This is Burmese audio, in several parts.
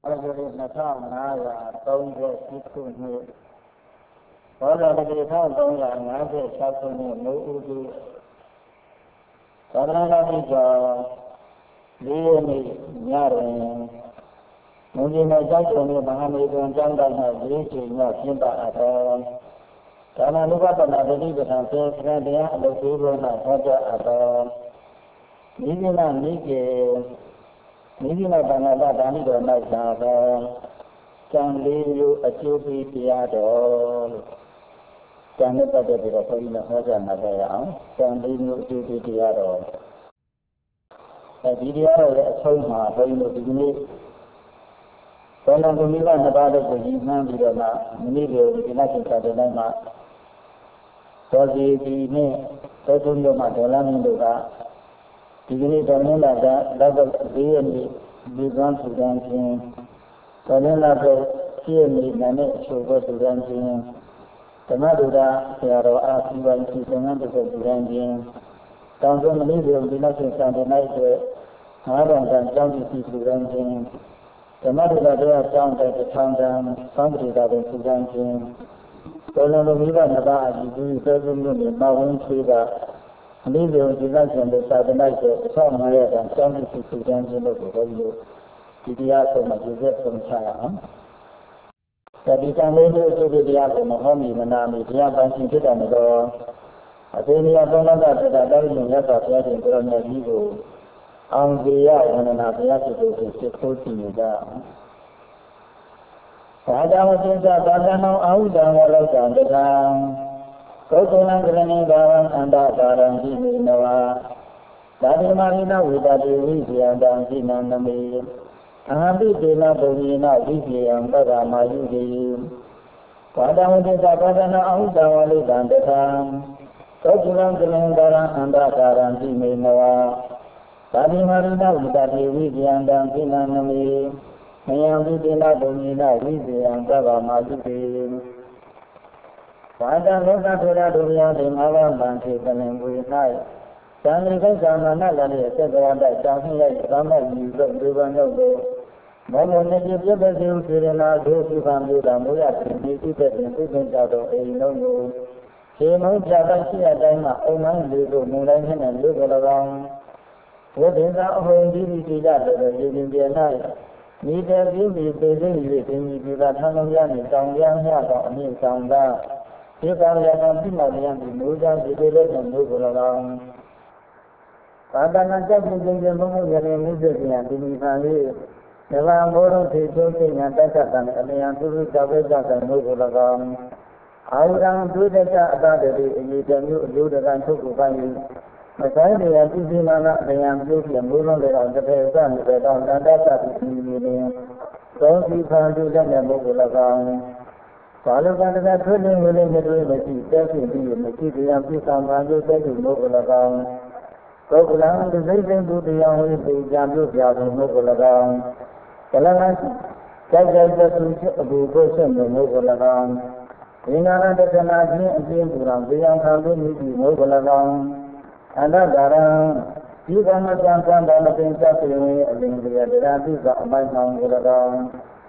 Algeria Natana, Tonga, Sikuni, all of the Tonga, Nazi, Sakuni, Mudu, Saranaja, Leoni, Yarin, Mudina Jakuni, Mahami, and Janga, reaching your Kimba at all. Kanaluka, the Navadi, and Saint Randia, the people, and Haja at all. Nidina Niki. Nidina Banada Danido Nasa, Can leave you a QP Piado, Can let the Pina Hoja Navaya, Can leave you QP Piado. A video at home, when you begin. When I'm going to Nevada, the Yiman Vidana, Nidio, the National Cadena, so the name, Totuyo Matalan Luga. Beginning to know that level really began to dancing. So then level here me manage to go to dancing. The Madura, they are asked you and she's another to dancing. Down to the middle of the national Sunday night, rather than jumping to dancing. The Madura, they are found at the town down, somebody that is dancing. So then the river Nevada, you do doesn't mean my own trigger. Living in the Southern Night, some higher than 76 dancing of the world. The Diaco Major from China. The Ditamino to the Diaco Mahomey, Manami, Diabansi did on the door. I think we are going to that I don't know what I'm getting from the evil. On the eye and another attitude to putting you down. I don't think that I know how down the town. Kokulan Granada and Daran Nova, Daddy Marina with a Divisi and Dancina Nami, Ahabi Dina Bovina, Vivi and Bada Mayudi. Padam de Tapana Audawali and the Tam, Kokulan Granada and Daran Nova, Daddy Marina with a Divisi and Dancina Nami, Mayami Dina Bovina, Vivi and Bada Mayudi. Father, look at the Duria, the Mava Banti, and we night. Sandy Gamma, said that something like Gamma, you don't do one of those. Mama, you give the zoo to the last two family, and we are to be seated in the out of a no. She knows that she had done my own little Mulan and look around. What is our home duty that in the night? Neither give me the living with that Hanayan, down young hair, on his sound that. You can let them be not young, move down the village and move around. Father, not just in the moment and music and the family. Never am more of the joking and better than a young to reach away and move around. I would do that about it, you can do the run to find you. But I may have seen the young beauty and move on the person that on that meaning. Don't be found to them and move around. Follow that feeling willing to do the taking the material and some value taking over around. Go down the living to the young with the Jambu Yadu mobile around. Kalaman, take the person to move around. In another canadian and the young family mobile around. And that around, you cannot jump down the things that you in the advantage of my mount around.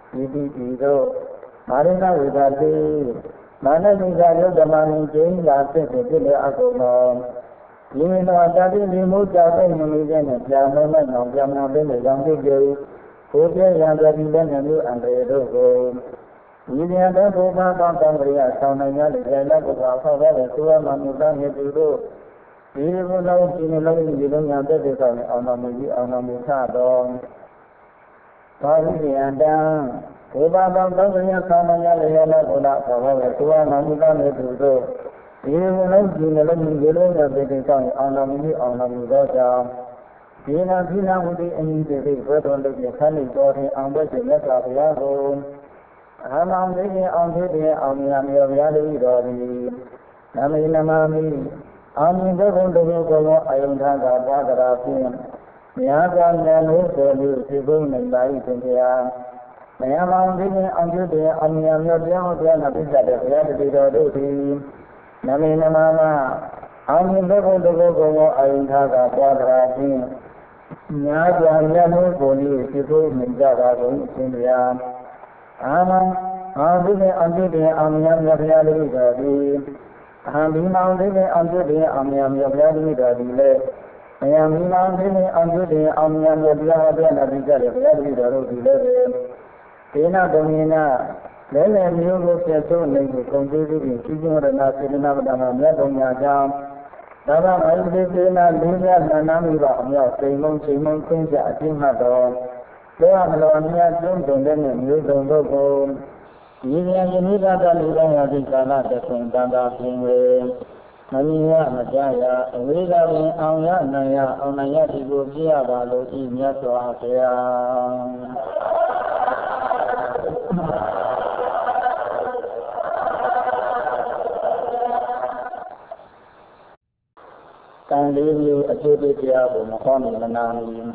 Marina with a day, Managing the money, Jane, last day, the alcohol. You know, that is removed out in the million and Jamon and Jamon, the young girl, who gave younger than you and the road. You never go back on Cambria, Town and Yellow, and let us also have a tour on the Daniel to do. You will know in the loving giving and that is on a Musado. Sorry, and down. Baba Baba Samaya Layana Gola, however, to an Amudan to do. You will not be living below the big tongue on a minute on a Mudoja. Pina would be any day, but on the funny body on which the letter of Yahoo. I'm on the day on the Amiari Dori. Naminamami, I'm the one to go, I don't have a brother of him. The other man who told you to go and light in the air. I am on the Amiam, reality of Namina Mama, I'm in the one to go, I don't have a brother of him. nhà già nhà nuôi bồ đi thì tôi mình ra ra cũng xin ra mà đi về ăn đi nhập ra đi rồi đi mang đi về ăn đi nhập ra đi rồi đi lên nhà mình mang đi về ăn đi nhập ra đi rồi đi lên thế nào đồng nhiên lấy nhiều lúc sẽ số này cũng công ty thì chỉ chúng ta sẽ làm được mà đồng nhà cha đó là mấy cái thế nào lý ra là nam đi vào nhau xây mong không trả chính mà đó đó là nhà chúng đến nhiều đồng đô cô ý nghĩa như thế ra lý ra thì cả là để cùng ta phiền về mình mà cha ya lý ra thì ông ya thì cô kia vào lối ý nghĩa cho kia càng lý như ở chỗ đây thì của một con mình là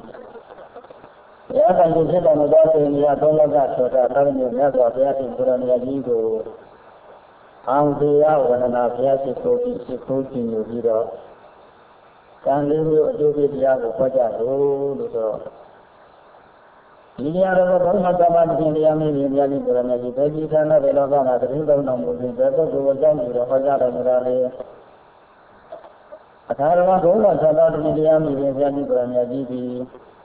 ya càng như thế là một đó thì nhà tôi là cả số ra các nhiều nhà có thể thì của nhà gì của ông thì là phía sẽ cố nhiều gì đó càng lý như ở chỗ đây thì của quốc gia đó India đó có một cái mà India mình của nhà gì thế thì nó về đó là cái đâu nó một cái đó của dân thì đó quốc gia đó là Atharva Gola Sada India Miriam Brahmaji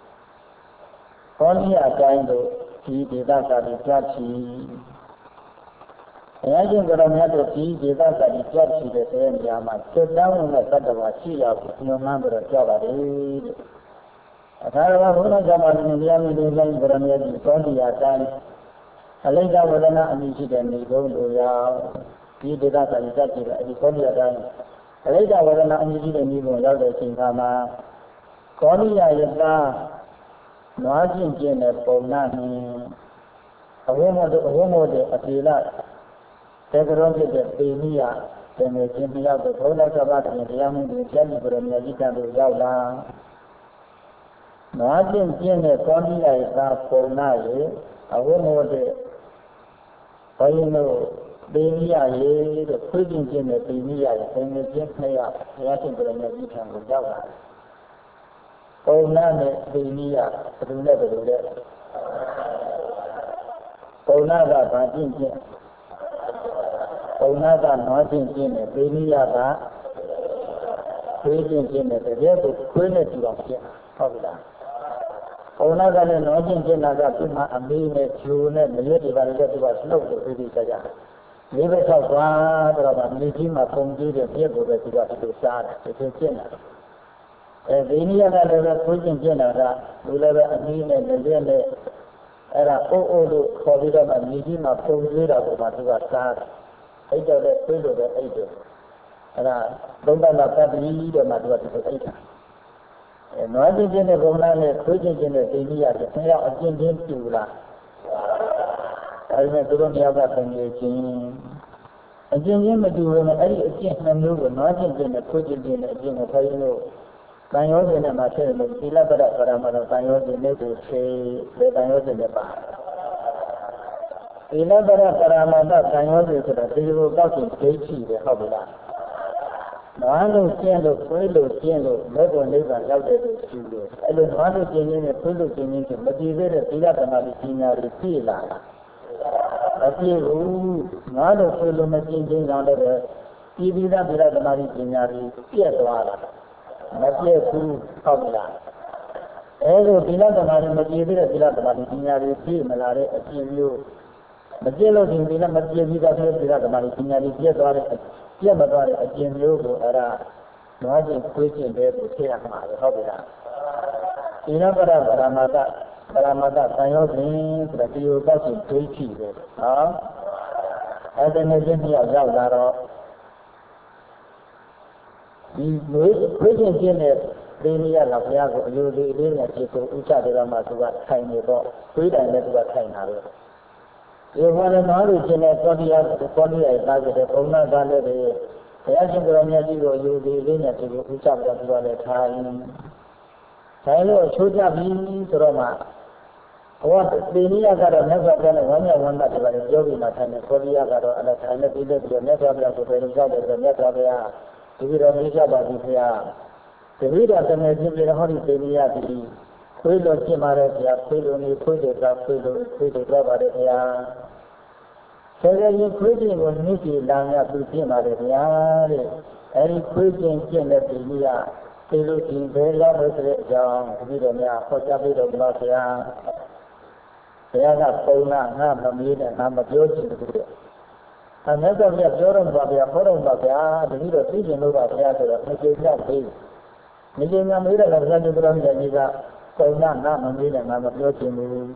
Only a time to see Deda Sadichachi. Imagine that I had to see Deda Sadichachi the same Yama. Sit down on the Sadavachi of no number of Java. Atharva Gola Sada India Miriam Brahmaji only a time. Alega Vadana and Nishi and Nigo Loya. See Deda Sadichachi, I told you a time. Lấy ra vào là anh đi đến vùng giao để sinh tham mà có đi dài ra nói chuyện này bổn năng ở một để là cái đó cái tiền à cái người tiền giao được thôi là các bạn thì mình được tiền của mình đi ra được giao là nói chuyện này có đi dài ra bổn năng ở một để phải Bini aye the preaching in the Bini aye and the Jimmy up, Yatin for the Mexican with Java. Oh, none Bini up, but never do that. Oh, nada, but in here. Oh, nada, not in here, Bini up, preaching in the devil, quality of him. How that? Oh, nada, not in Janaga, a mean, tune, and the lady was slow to be the Leave it out one, meeting a computer table that you got to start, it's a dinner. If any other pushing dinner, you never mean and the dinner, era COVID and meeting a computer to start. I don't let you do the agent. And I don't know that lead a matter of agent. And not in the Roman, pushing in the India, the thing out against you. I remember the other thing again, but you will again move not in the putting in a gym of Tayo. Tayo in a material, Pilabara Paramana, Tayo in the say, the Tayo in the bar. Pilabara Paramana, Tayo is a zero talking stage, the Hobula. Mano Cielo, Puelo Cielo, never live and love the studio. I don't want to get in a Puelo Cielo, but you read a Pilabana, the Pila. Appeal, not a full machine under the TV that the Marinari, Pietwala. Matia Fu Hobla. Ego Pila the Marinari, Pila the Marinari, Malare, a few. Magello in Villa Matia Pila the Marinari, Pietwala, Pietwala, a Genu, Ara, Noisy Christian there to say a Hobla. Inabara Ramada. Ramada, Tayo means that you got to preach it. As an agent of Zavdaro, the preaching in it, really a lot of you live at Uchadama to what time you go, freedom and what time. You want to knowledge in a 48 target, Ona Gale, the agent of Yajigo, you live at Uchadama to what time. Hello, Chujabi to Roma. What the Nia got a never done one that was Jovi Matan, Korea got a time that did the never to the result of the never there. To be a Nisha Badia. တိရတမေချင်းပြေဟောဒီသေရိယတိခွေးလိုဖြစ်มาတဲ့ဗျာခွေးလိုနေခွေးတွေကခွေးလိုတော့ပါတယ်ဗျာဆယ်ကြီးခွေးချင်းကိုနှိမ့်ကြည်လာမြသူဖြစ်มาတယ်ဗျာတဲ့အဲဒီခွေးချင်းကျင့်တဲ့သေရိယသေလို့ဒီဘယ်ရောက်လို့ဆိုတဲ့အကြောင်းဒီလိုများဟောကြားပေးတော့ဘုရားဆရာဘုရားကပုံနာငါမမေးနဲ့ငါမပြောချင်ဘူးတဲ့အမြတ်စွာဘုရားပြောတော့ပါဗျာဟောတော့ပါဗျာတတိတော့သိကျင်လို့ပါဗျာဆိုတော့မကျေနပ်သေးမကျေနပ်မေးတယ်လည်းဘုရားကျတော်မြတ်ကြီးကပုံနာငါမမေးနဲ့ငါမပြောချင်ဘူး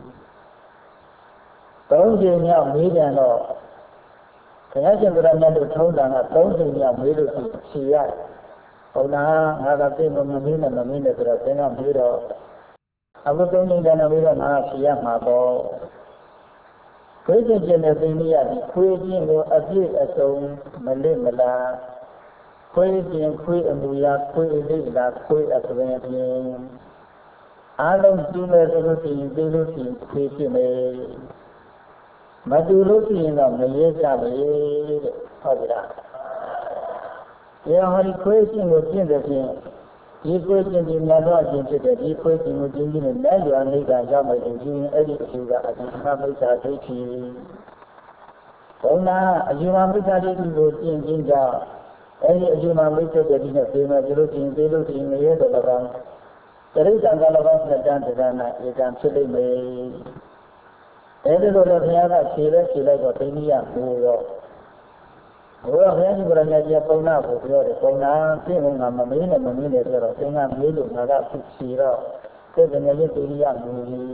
သုံးချိန်မြောက်မေးတယ်တော့ဘုရားကျတော်မြတ်တို့ထုံးတာကသုံးချိန်မြောက်မေးလို့ဖြေရတယ်ပုံနာငါကသိမမမေးနဲ့ဆိုတော့သင်ကမေးတော့အခုသုံးချိန်တန်းမေးတော့ငါဖြေရမှာပေါ့ခွေးချင်းတဲ့သိနေရတယ်ခွေးချင်းကိုအပြည့်အစုံမလစ်မလားခွေးချင်းခွေးအမူအရာခွေးအလေးလားခွေးအသွင်အပြင်အားလုံးကျူးမဲ့ဆိုလို့ရှိရင်သိလို့ရှိရင်ခွေးဖြစ်မယ်မတူလို့ရှိရင်တော့မရဲကြဘူးတဲ့ဟုတ်ပြီလားဒီဟောဒီခွေးချင်းကိုကျင့်တဲ့ဖြင့်ဒီခွေးချင်းဒီမြတ်တော်အချင်းဖြစ်တဲ့ဒီခွေးချင်းကိုကျင့်ပြီးလက်ရွာနေကရောက်မယ်ဆိုရင်အဲ့ဒီအကျိုးကအတ္တမမိစ္ဆာဒိဋ္ဌိဘုံနာအယူမမိစ္ဆာဒိဋ္ဌိကိုကျင့်ခြင်းကြောင့်အဲ့ဒီအယူမမိစ္ဆာဒိဋ္ဌိနဲ့သိမယ်လို့ကျင့်သိလို့ကျင့်ရတဲ့၎င်းတရိစ္ဆာန်က၎င်းနဲ့တန်တရဏဧကံဖြစ်လိမ့်မယ်အဲ့ဒီလိုတော့ဘုရားကဖြေလိုက်တော့သိနည်းရဘူးတော့ဘုရားဘုရားရှင်ကိုယ်တော်ကြီးပုံနာကိုပြောတယ်ပုံနာပြည့်လုံးကမမေးနဲ့ဆိုတော့သင်္ကမေးလို့ငါကဖြေတော့သိတဲ့နေရေးသိရမှု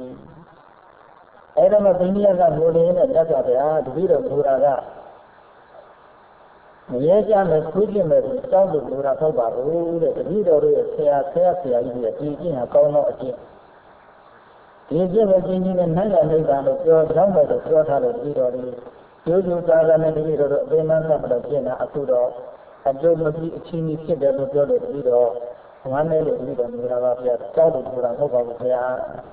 အဲ့တော့မသိနည်းကငိုနေနဲ့တတ်တာဗျာတပည့်တော်ဘုရားကမရဲကြမယ်ခွေးပြမယ်ဆိုတောင်းလို့ဘုရားထောက်ပါဘူးတဲ့တပည့်တော်တို့ရဲ့ဆရာကြီးရဲ့ဒီကျင့်ဟာကောင်းတော့အကျင့်ဒီကျင့်ကိုကျင့်ချင်းနဲ့နိုင်ရနိုင်တာလို့ပြောကြောင်းပဲလို့ပြောထားလို့ပြီးတော်လေးကျိုးကျိုးသားသားနဲ့တပည့်တော်တို့အသိမှန်းသက်တော့ပြင်တာအခုတော့အကျိုးလို့ဒီအချင်းကြီးဖြစ်တယ်လို့ပြောလို့ပြီးတော့ဝမ်းနဲ့လို့ပြီးတော့နေတာပါဗျာတောက်လို့ပြောတာမဟုတ်ပါဘူးခင်ဗျာ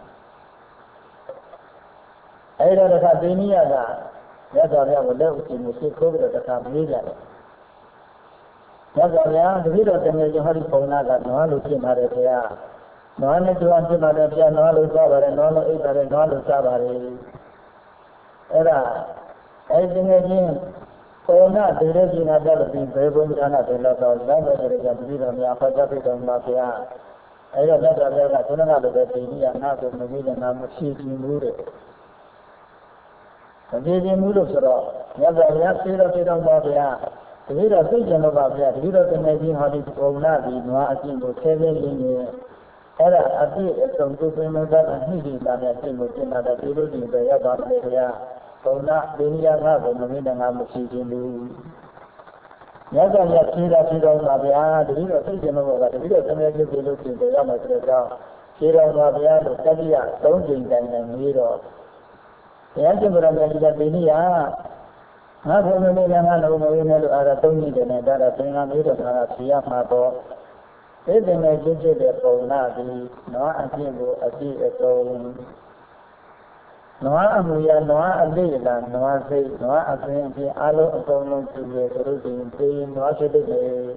အဲ့တော့တခါသိနည်းကမြတ်စွာဘုရားကိုလက်ဥချီမှုသိခိုးပြီးတော့တခါမေးကြတယ်မြတ်စွာဘုရားတပည့်တော်တကယ်ချင်းဟောဒီပုံနာကနွားလို့ဖြစ်ပါတယ်ခင်ဗျာနွားနဲ့ကြွားဖြစ်ပါတယ်ဗျာနွားလို့စားပါတယ်နွားလို့အိပ်ပါတယ်နွားလို့စားပါတယ်အဲ့ဒါအဲ့ဒီငယ်ချင်းပုံနာတည်းကြီးနာတော့ဒီဘယ်ဘုံဌာနတွေလောက်တော့လည်းပဲတကယ်တပည့်တော်များဟောကြားပေးတော်မှာဗျာအဲ့တော့မြတ်စွာဘုရားကခုနကလိုပဲသိနည်းကငါ့ကိုမမေးနဲ့ငါမရှိဘူးတဲ့မပြေခြင်းမှုလို့ဆိုတော့မြတ်စွာဘုရားပြေတော့ပါဗျာတပည့်တော်သိကြလို့ပါဗျာတပည့်တော်တကယ်ကြီးဟောဒီပုံနာဒီနွားအကျင့်ကိုဆဲရင်းနေအဲ့ဒါအပြည့်အစုံသူပင်မသာအနှိမ့်ဒီလာတဲ့ကျင့်ကိုကျင့်တာတည်းလို့ဒီပဲရောက်ပါမယ်ဗျာပုံနာဒိနိယငါကိုမမေ့နဲ့ငါမရှိခြင်းဘူးမြတ်စွာဘုရားပြေတော့ပါဗျာတပည့်တော်သိကြလို့ပါတပည့်တော်တကယ်ကြီးပြေလို့ကျင့်တယ်ရောက်မယ်ဆိုတော့ပြေတော့ပါဗျာလို့တတိယ၃ချိန်တိုင်နဲ့မေးတော့ဘုရားရှင်ဘုရားမြတ်ကြီးကဒိနိယငါဘုံမမေ့နဲ့ငါလုံးမဝေးနဲ့လို့အားရ၃ချိန်တိုင်နဲ့ဒါတော့သင်္ကမေးတော့ငါဖြေရမှာပေါ့သိတဲ့နဲ့ကျင့်တဲ့ပုံနာဒီနွားအကျင့်ကိုအပြည့်အစုံနွားအမူအရာနွားအလေးလားနွားစိတ်နွားအပင်အပြင်အလုံးအကုန်လုံးကြည့်ရဆိုလို့ရှိရင်သိနွားဖြစ်တဲ့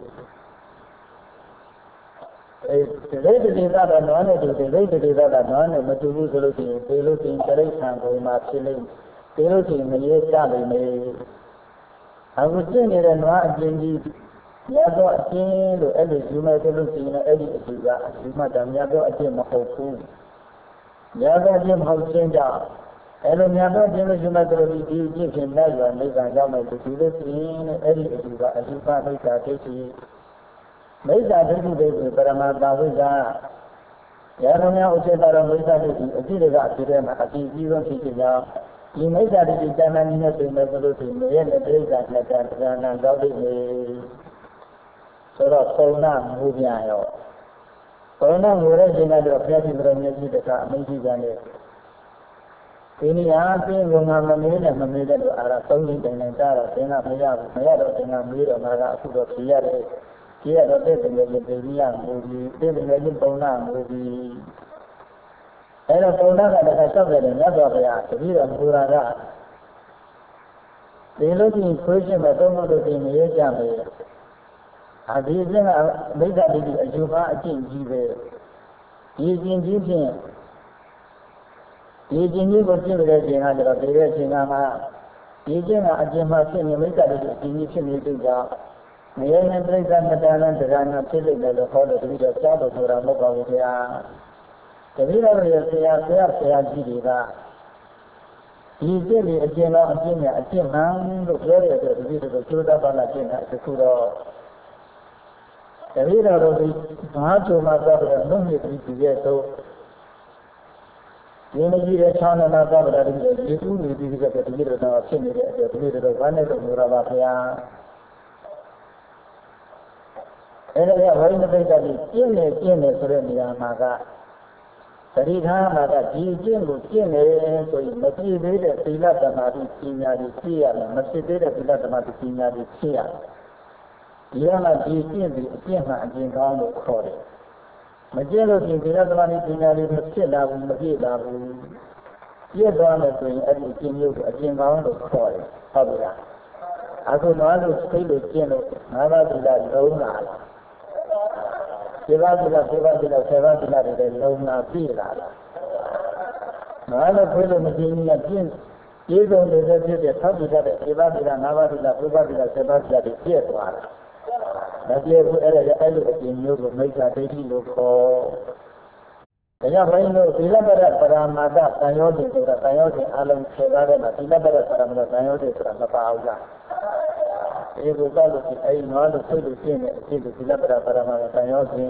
အဲဒီဒေသကနွားနဲ့တူတယ်ဒီဒေသကနွားနဲ့မတူဘူးဆိုလို့ရှိရင်သိလို့ရှိရင်တိရစ္ဆာန်ကိုမှဖြစ်လိမ့်သိလို့ရှိရင်မရဲကြလိမ့်မယ်အခုကျင့်နေတဲ့နွားအကျင့်ကြီးမြတ်သောအကျင့်လို့အဲ့ဒီယူမယ်ဆိုလို့ရှိရင်အဲ့ဒီအကျင့်ကအကျင့်မှတည်းမြတ်သောအကျင့်မဟုတ်ဘူးမြတ်သောအကျင့်မဟုတ်ခြင်းကြောင့်အဲ့လိုမြတ်သောအကျင့်လို့ယူမယ်ဆိုလို့ဒီအကျင့်ဖြင့်လက်ရနိဗ္ဗာန်ရောက်မယ်ဆိုဒီလိုရှိရင်အဲ့ဒီအကျင့်ကအကျင့်မှမိစ္ဆာဒိဋ္ဌိမိစ္ဆာဒိဋ္ဌိတွေပရမတ္တဝိဇ္ဇာရဟန်းများဥစ္စေတတော်မိစ္ဆာဒိဋ္ဌိအကျင့်တွေကအကျင့်ထဲမှာအကျင့်ကြီးဆုံးဖြစ်ခြင်းကြောင့်ဒီမိစ္ဆာဒိဋ္ဌိတဏ္ဍာကြီးနဲ့ပြင်မယ်ဆိုလို့ရှိရင်ရဲ့လက်တိစ္ဆာနဲ့တဏ္ဍာနာရောက်လိမ့်မယ်ဆိုတော့ပုံနာမူပြန်ရောပုံနာမူတဲ့ချိန်ကတော့ဘုရားရှင်ဘုရားမြတ်ကြီးတကအမိန့်ကြီးပြန်တယ်ဒီနေရာအင်းကငါမမေးနဲ့လို့အားရသုံးချိန်တိုင်တိုင်တာတော့သင်ကမရဘူးမရတော့သင်ကမေးတော့ငါကအခုတော့ဖြေရတယ်ဖြေရတော့တဲ့တကယ်ကြီးပြည်ရမူပြီးတဲ့တကယ်ကြီးပုံနာမူပြီးအဲ့တော့ပုံနာကတခါလျှောက်တယ်မြတ်စွာဘုရားတပည့်တော်ဘုရားကဒီလိုကြီးခွေးရှင်မဲ့သုံးလို့ဒီမရဲကြမယ်ဒီကျင့်ကမိစ္ဆာဒိဋ္ဌိအယူပါအကျင့်ကြီးပဲဒီကျင့်ကြီးဖြင့်ဒီကျင့်ကြီးကိုကျင့်တဲ့အချိန်ကကျတော့ဒီရဲ့အချိန်ကမှဒီကျင့်ကအကျင့်မှဖြစ်နေမိစ္ဆာဒိဋ္ဌိအကျင့်ကြီးဖြစ်နေတဲ့ကြောင့်မယုံနဲ့ပြိဿမတ္တနာတရားနာဖြစ်လိမ့်မယ်လို့ဟောလို့တတိယကြားတော်ဆိုတာမဟုတ်ပါဘူးခင်ဗျာတတိယရဲ့ဆရာကြီးတွေကဒီကျင့်ဒီအကျင့်တော်အကျင့်နဲ့အကျင့်မှန်လို့ပြောတဲ့အတွက်တတိယတို့ကျိုးသားပါလာကျင့်တာအခုတော့တတိယတို့ဒီဘာချုံမှာသွားပြီးတော့နှုတ်မြစ်ပြီးရဲ့တော့ဒီမကြီးတဲ့ချောင်းနဲ့သွားပြီးတော့ဒီကူးနေပြီးတဲ့တတိယတို့တော့ဖြစ်နေတဲ့အတွက်တတိယတို့ဘာနဲ့လို့ပြောရပါခင်ဗျာအဲ့ဒါကဝိနည်းပိဋကတိကျင့်နေဆိုတဲ့နေရာမှာကသတိထားမှာကဒီကျင့်ကိုကျင့်နေဆိုရင်မပြည့်သေးတဲ့သီလသမာဓိပညာတွေဖြည့်ရမယ်မဖြစ်သေးတဲ့သီလသမာဓိပညာတွေဖြည့်ရမယ်ဒီကမှဒီကျင့်ပြီးအကျင့်မှအကျင့်ကောင်းလို့ခေါ်တယ်မကျင့်လို့ဒီသီလသမာဓိပညာတွေမဖြစ်လာဘူးမပြည့်လာဘူးပြည့်သွားမယ်ဆိုရင်အဲ့ဒီအကျင့်မျိုးကိုအကျင့်ကောင်းလို့ခေါ်တယ်ဟုတ်ပြီလားအခုတော့လို့စိတ်လို့ကျင့်လို့ငါးပါးသီလလုံးလာလားစေဘာသီလ10ပါးသီလတွေလုံးလာပြည့်လာလားငါလည်းခွေးလို့မကြည့်ဘူးကပြည့်စုံနေတဲ့ဖြစ်တဲ့သောက်တည်တဲ့စေဘာသီလ5ပါးသီလ9ပါးသီလ10ပါးသီလတွေပြည့်သွားတာမပြည့်ဘူးအဲ့ဒါအဲ့လိုအကျင့်မျိုးကိုမိစ္ဆာဒိဋ္ဌိလို့ခေါ်ဒါကြောင့်ဘုန်းကြီးတို့သီလပရပရမာတသံယောတိဆိုတာသံယောတိအလုံး10ပါးထဲမှာသီလပရပရမာတသံယောတိဆိုတာမပါဘူးလားဒီလိုကလို့ဒီအဲ့နော်လို့ဆိုလို့ရှင်းတဲ့အဖြစ်ကိုသီလပရပရမာတသံယောတိ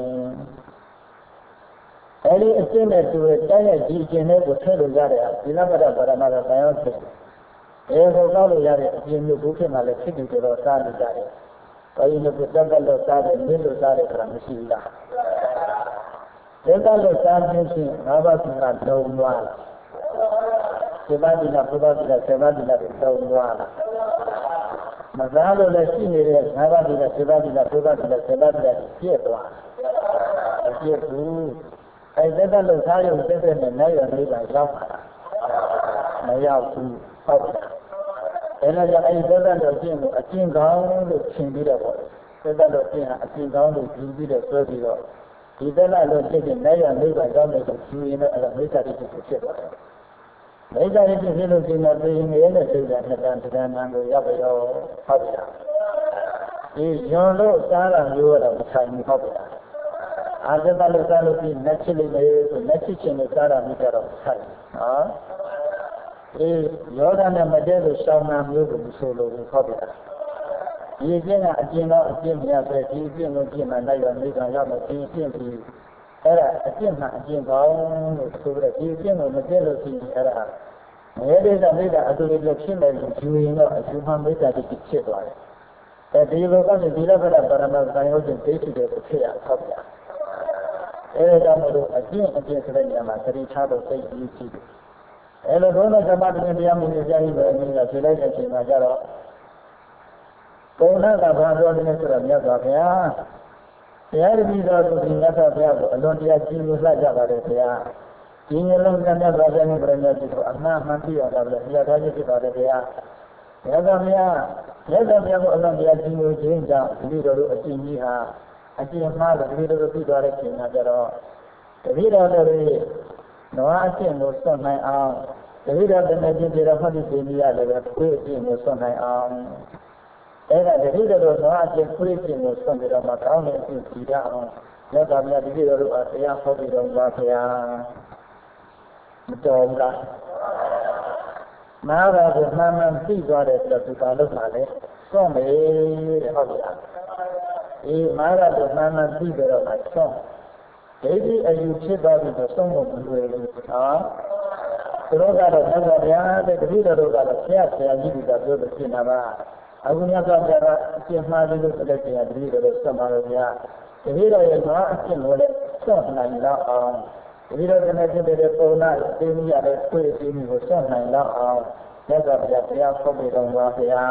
အဲ့ဒီအကျင့်နဲ့တူတဲ့တိုင်းရဲ့ဒီအကျင့်လေးကိုထည့်လို့ရတဲ့သီလပရပရမာတသံယောတိဒီလိုကောက်လို့ရတဲ့အကျင့်မျိုးဘုဖြစ်မှလည်းဖြစ်ပြီးတော့စားနေကြတယ်ဘယ်လိုဖြစ်တက်လို့စားတယ်မင်းလို့စားတယ်ဆိုတာမရှိဘူးလားတက်လို့စားခြင်းဖြင့်ငါးပါးသီလလုံးသွားလားစေဘာသီလဘုရားသီလစေဘာသီလတွေလုံးသွားလားမသားလို့လည်းရှိနေတဲ့ငါးပါးသီလစေဘာသီလဘုရားသီလစေဘာသီလပြည့်သွားမပြည့်ဘူးအဲတက်လို့စားရုံတက်တဲ့နဲ့နိုင်ရနေပါရောက်ပါလားမရောက်ဘူးဟုတ်ပါအဲ့ဒါကြောင့်အဲ့ဒီသက်သက်တော်ကျင့်ကိုအကျင့်ကောင်းလို့ထင်ပြီးတော့ပေါ့သက်သက်တော်ကျင့်ဟာအကျင့်ကောင်းလို့ယူပြီးတော့ဆွဲပြီးတော့ဒီသက်သက်တော်ကျင့်တဲ့နိုင်ရနိဗ္ဗာန်ရောက်မယ်ဆိုယူရင်တော့အဲ့ဒါမိစ္ဆာဒိဋ္ဌိကိုဖြစ်သွားတယ်မိစ္ဆာဒိဋ္ဌိဖြစ်လို့ရှိရင်သိရင်ရဲ့စိတ်ဓာတ်နှစ်တန်တဏ္ဍာန်ကိုရောက်ပြီးတော့ဟုတ်ပြီလားဒီယွန်လို့စားတာမျိုးတော့မဆိုင်ဘူးဟုတ်ပြီလားအာသက်သက်လို့စားလို့ပြီးလက်ချစ်လိမ့်မယ်ဆိုလက်ချစ်ခြင်းနဲ့စားတာမျိုးတော့ဆိုင်နော်ယောဂနဲ့မတည့်လို့ရှောင်းတာမျိုးကိုမဆိုလို့ဟုတ်ပြီလားဒီအကျင့်ကအကျင့်တော့အကျင့်များပဲဒီအကျင့်ကိုကျင့်မှနိုင်ရမိကရောက်တော့ဒီအကျင့်ပြီးအဲ့ဒါအကျင့်မှအကျင့်ကောင်းလို့ဆိုပြီးဒီအကျင့်ကိုမတည့်လို့ရှိရင်အဲ့ဒါငယ်တဲ့မိသားအတူတူဖြစ်နေလို့ယူရင်တော့အကျိုးမှမိသားတိဖြစ်သွားတယ်အဲဒီလိုကဒီလိုပဲပရမသံယောကျင့်သိရှိတဲ့ဖြစ်ရဟုတ်ပြီလားအဲ့ဒါကြောင့်မို့လို့အကျင့်ဆိုတဲ့နေရာမှာသတိထားဖို့သိပြီးရှိတယ်အဲ့လိုတော့ဓမ္မတရားတရားမှုတွေကြားပြီးတော့အင်းကဖြေလိုက်တဲ့အချိန်မှာကျတော့ပုံနာကဘာပြောနေလဲဆိုတော့မြတ်စွာဘုရားတရားတပည့်တော်တို့ဒီမြတ်စွာဘုရားကိုအလွန်တရာကြီးလို့လှကြပါတယ်ဘုရားဒီမျိုးလုံးကမြတ်စွာဘုရားနဲ့ပြည့်ညတ်ပြီးတော့အမှန်မှန်ပြရတာပဲဘုရားသားကြီးဖြစ်ပါတယ်ဘုရားမြတ်စွာဘုရားကိုအလွန်တရာကြီးလို့ခြင်းကြောင့်တပည့်တော်တို့အကျင့်ကြီးဟာအကျင့်မှားလို့တပည့်တော်တို့ပြီးသွားတဲ့ချိန်မှာကျတော့တပည့်တော်တို့နွားအကျင့်ကိုစွန့်နိုင်အောင်တတိယတနေ့ချင်းပြေတော့မှတ်ပြီးပြင်ရလည်းပဲခွေးအကျင့်ကိုစွန့်နိုင်အောင်အဲ့ဒါတတိယတော့နွားအကျင့်ခွေးအကျင့်ကိုစွန့်ပြီးတော့မှကောင်းတဲ့အကျင့်ကြည့်ရအောင်လက်တော်များတတိယတို့ကတရားဟောပြီးတော့ပါဗျာမတော်ဘူးလားနားတော်ကိုမှန်မှန်သိသွားတဲ့အတွက်ဒီပါလို့ပါလေစွန့်မယ်တဲ့ဟုတ်ပြီလားမာရတော်မှန်မှန်သိကြတော့မှစွန့်ဒိဋ္ဌိအယူဖြစ်သွားပြီးတော့ဆုံးဖို့မလွယ်ဘူးနော်သူတို့ကတော့သစ္စာတရားတဲ့တတိယတို့ကတော့ဆရာကြီးကပြောလို့ဖြစ်နေတာပါအခုမြတ်စွာဘုရားကအကျင့်မှားလို့ဆိုတဲ့တရားတတိယတို့ဆက်ပါလို့ဗျာတတိယရဲ့ငါအကျင့်ကိုလည်းစောင့်နိုင်တော့အောင်တတိယကနေ့ဖြစ်တဲ့ပုံနာသိမိရတဲ့ဆွေးသိမိကိုစောင့်နိုင်တော့အောင်မြတ်စွာဘုရားတရားဟောပြီးတော်ပါဗျာ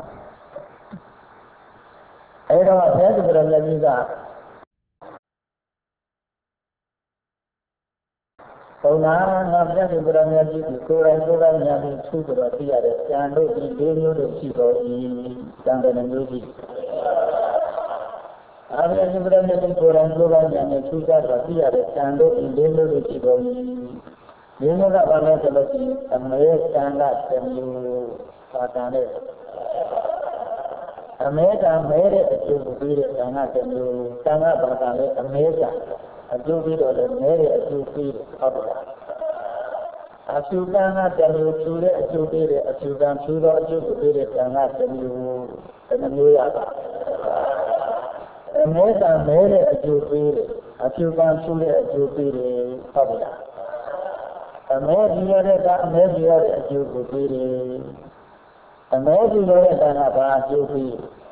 အဲ့တော့ဘုရားရှင်ကလည်းကဘုရားငါပြတ်ပြတော်များကြီးကိုယ်တိုင်များပြီးသူ့တော်သိရတဲ့ဉာဏ်တို့ဒီ၄မျိုးတို့ရှိတော်၏ဉာဏ်တဲ့မျိုးကြီးအာရယစိပ္ပရနဲ့ကိုယ်တိုင်ကိုယ်ပိုင်ဉာဏ်နဲ့ထူးခြားစွာသိရတဲ့ဉာဏ်တို့ဒီလေးမျိုးတွေရှိကုန်၏ဒီမျိုးကဘာလဲဆိုလို့ရှိရင်အမေကံကတစ်မျိုးပါတန်တဲ့အမေကမဲတဲ့အကျိုးကိုပြီးတဲ့ကံကတစ်မျိုးကံကဘာတန်လဲအမေကအကျိုးပြီးတော့လည်းမဲတဲ့အကျိုးပြီးတယ်ဟုတ်ပါလားအကျိုးကံကတစ်မျိုးထူတဲ့အကျိုးပြီးတဲ့အကျိုးကံထူသောအကျိုးကိုပြီးတဲ့ကံကတစ်မျိုးတစ်မျိုးရပါအမေကမဲတဲ့အကျိုးပြီးတဲ့အကျိုးကံထူတဲ့အကျိုးပြီးတယ်ဟုတ်ပါလားအမေဒီရတဲ့ကအမေဒီရတဲ့အကျိုးကိုပြီးတယ်အမေဒီရတဲ့ကံကဘာအကျိုးပြီး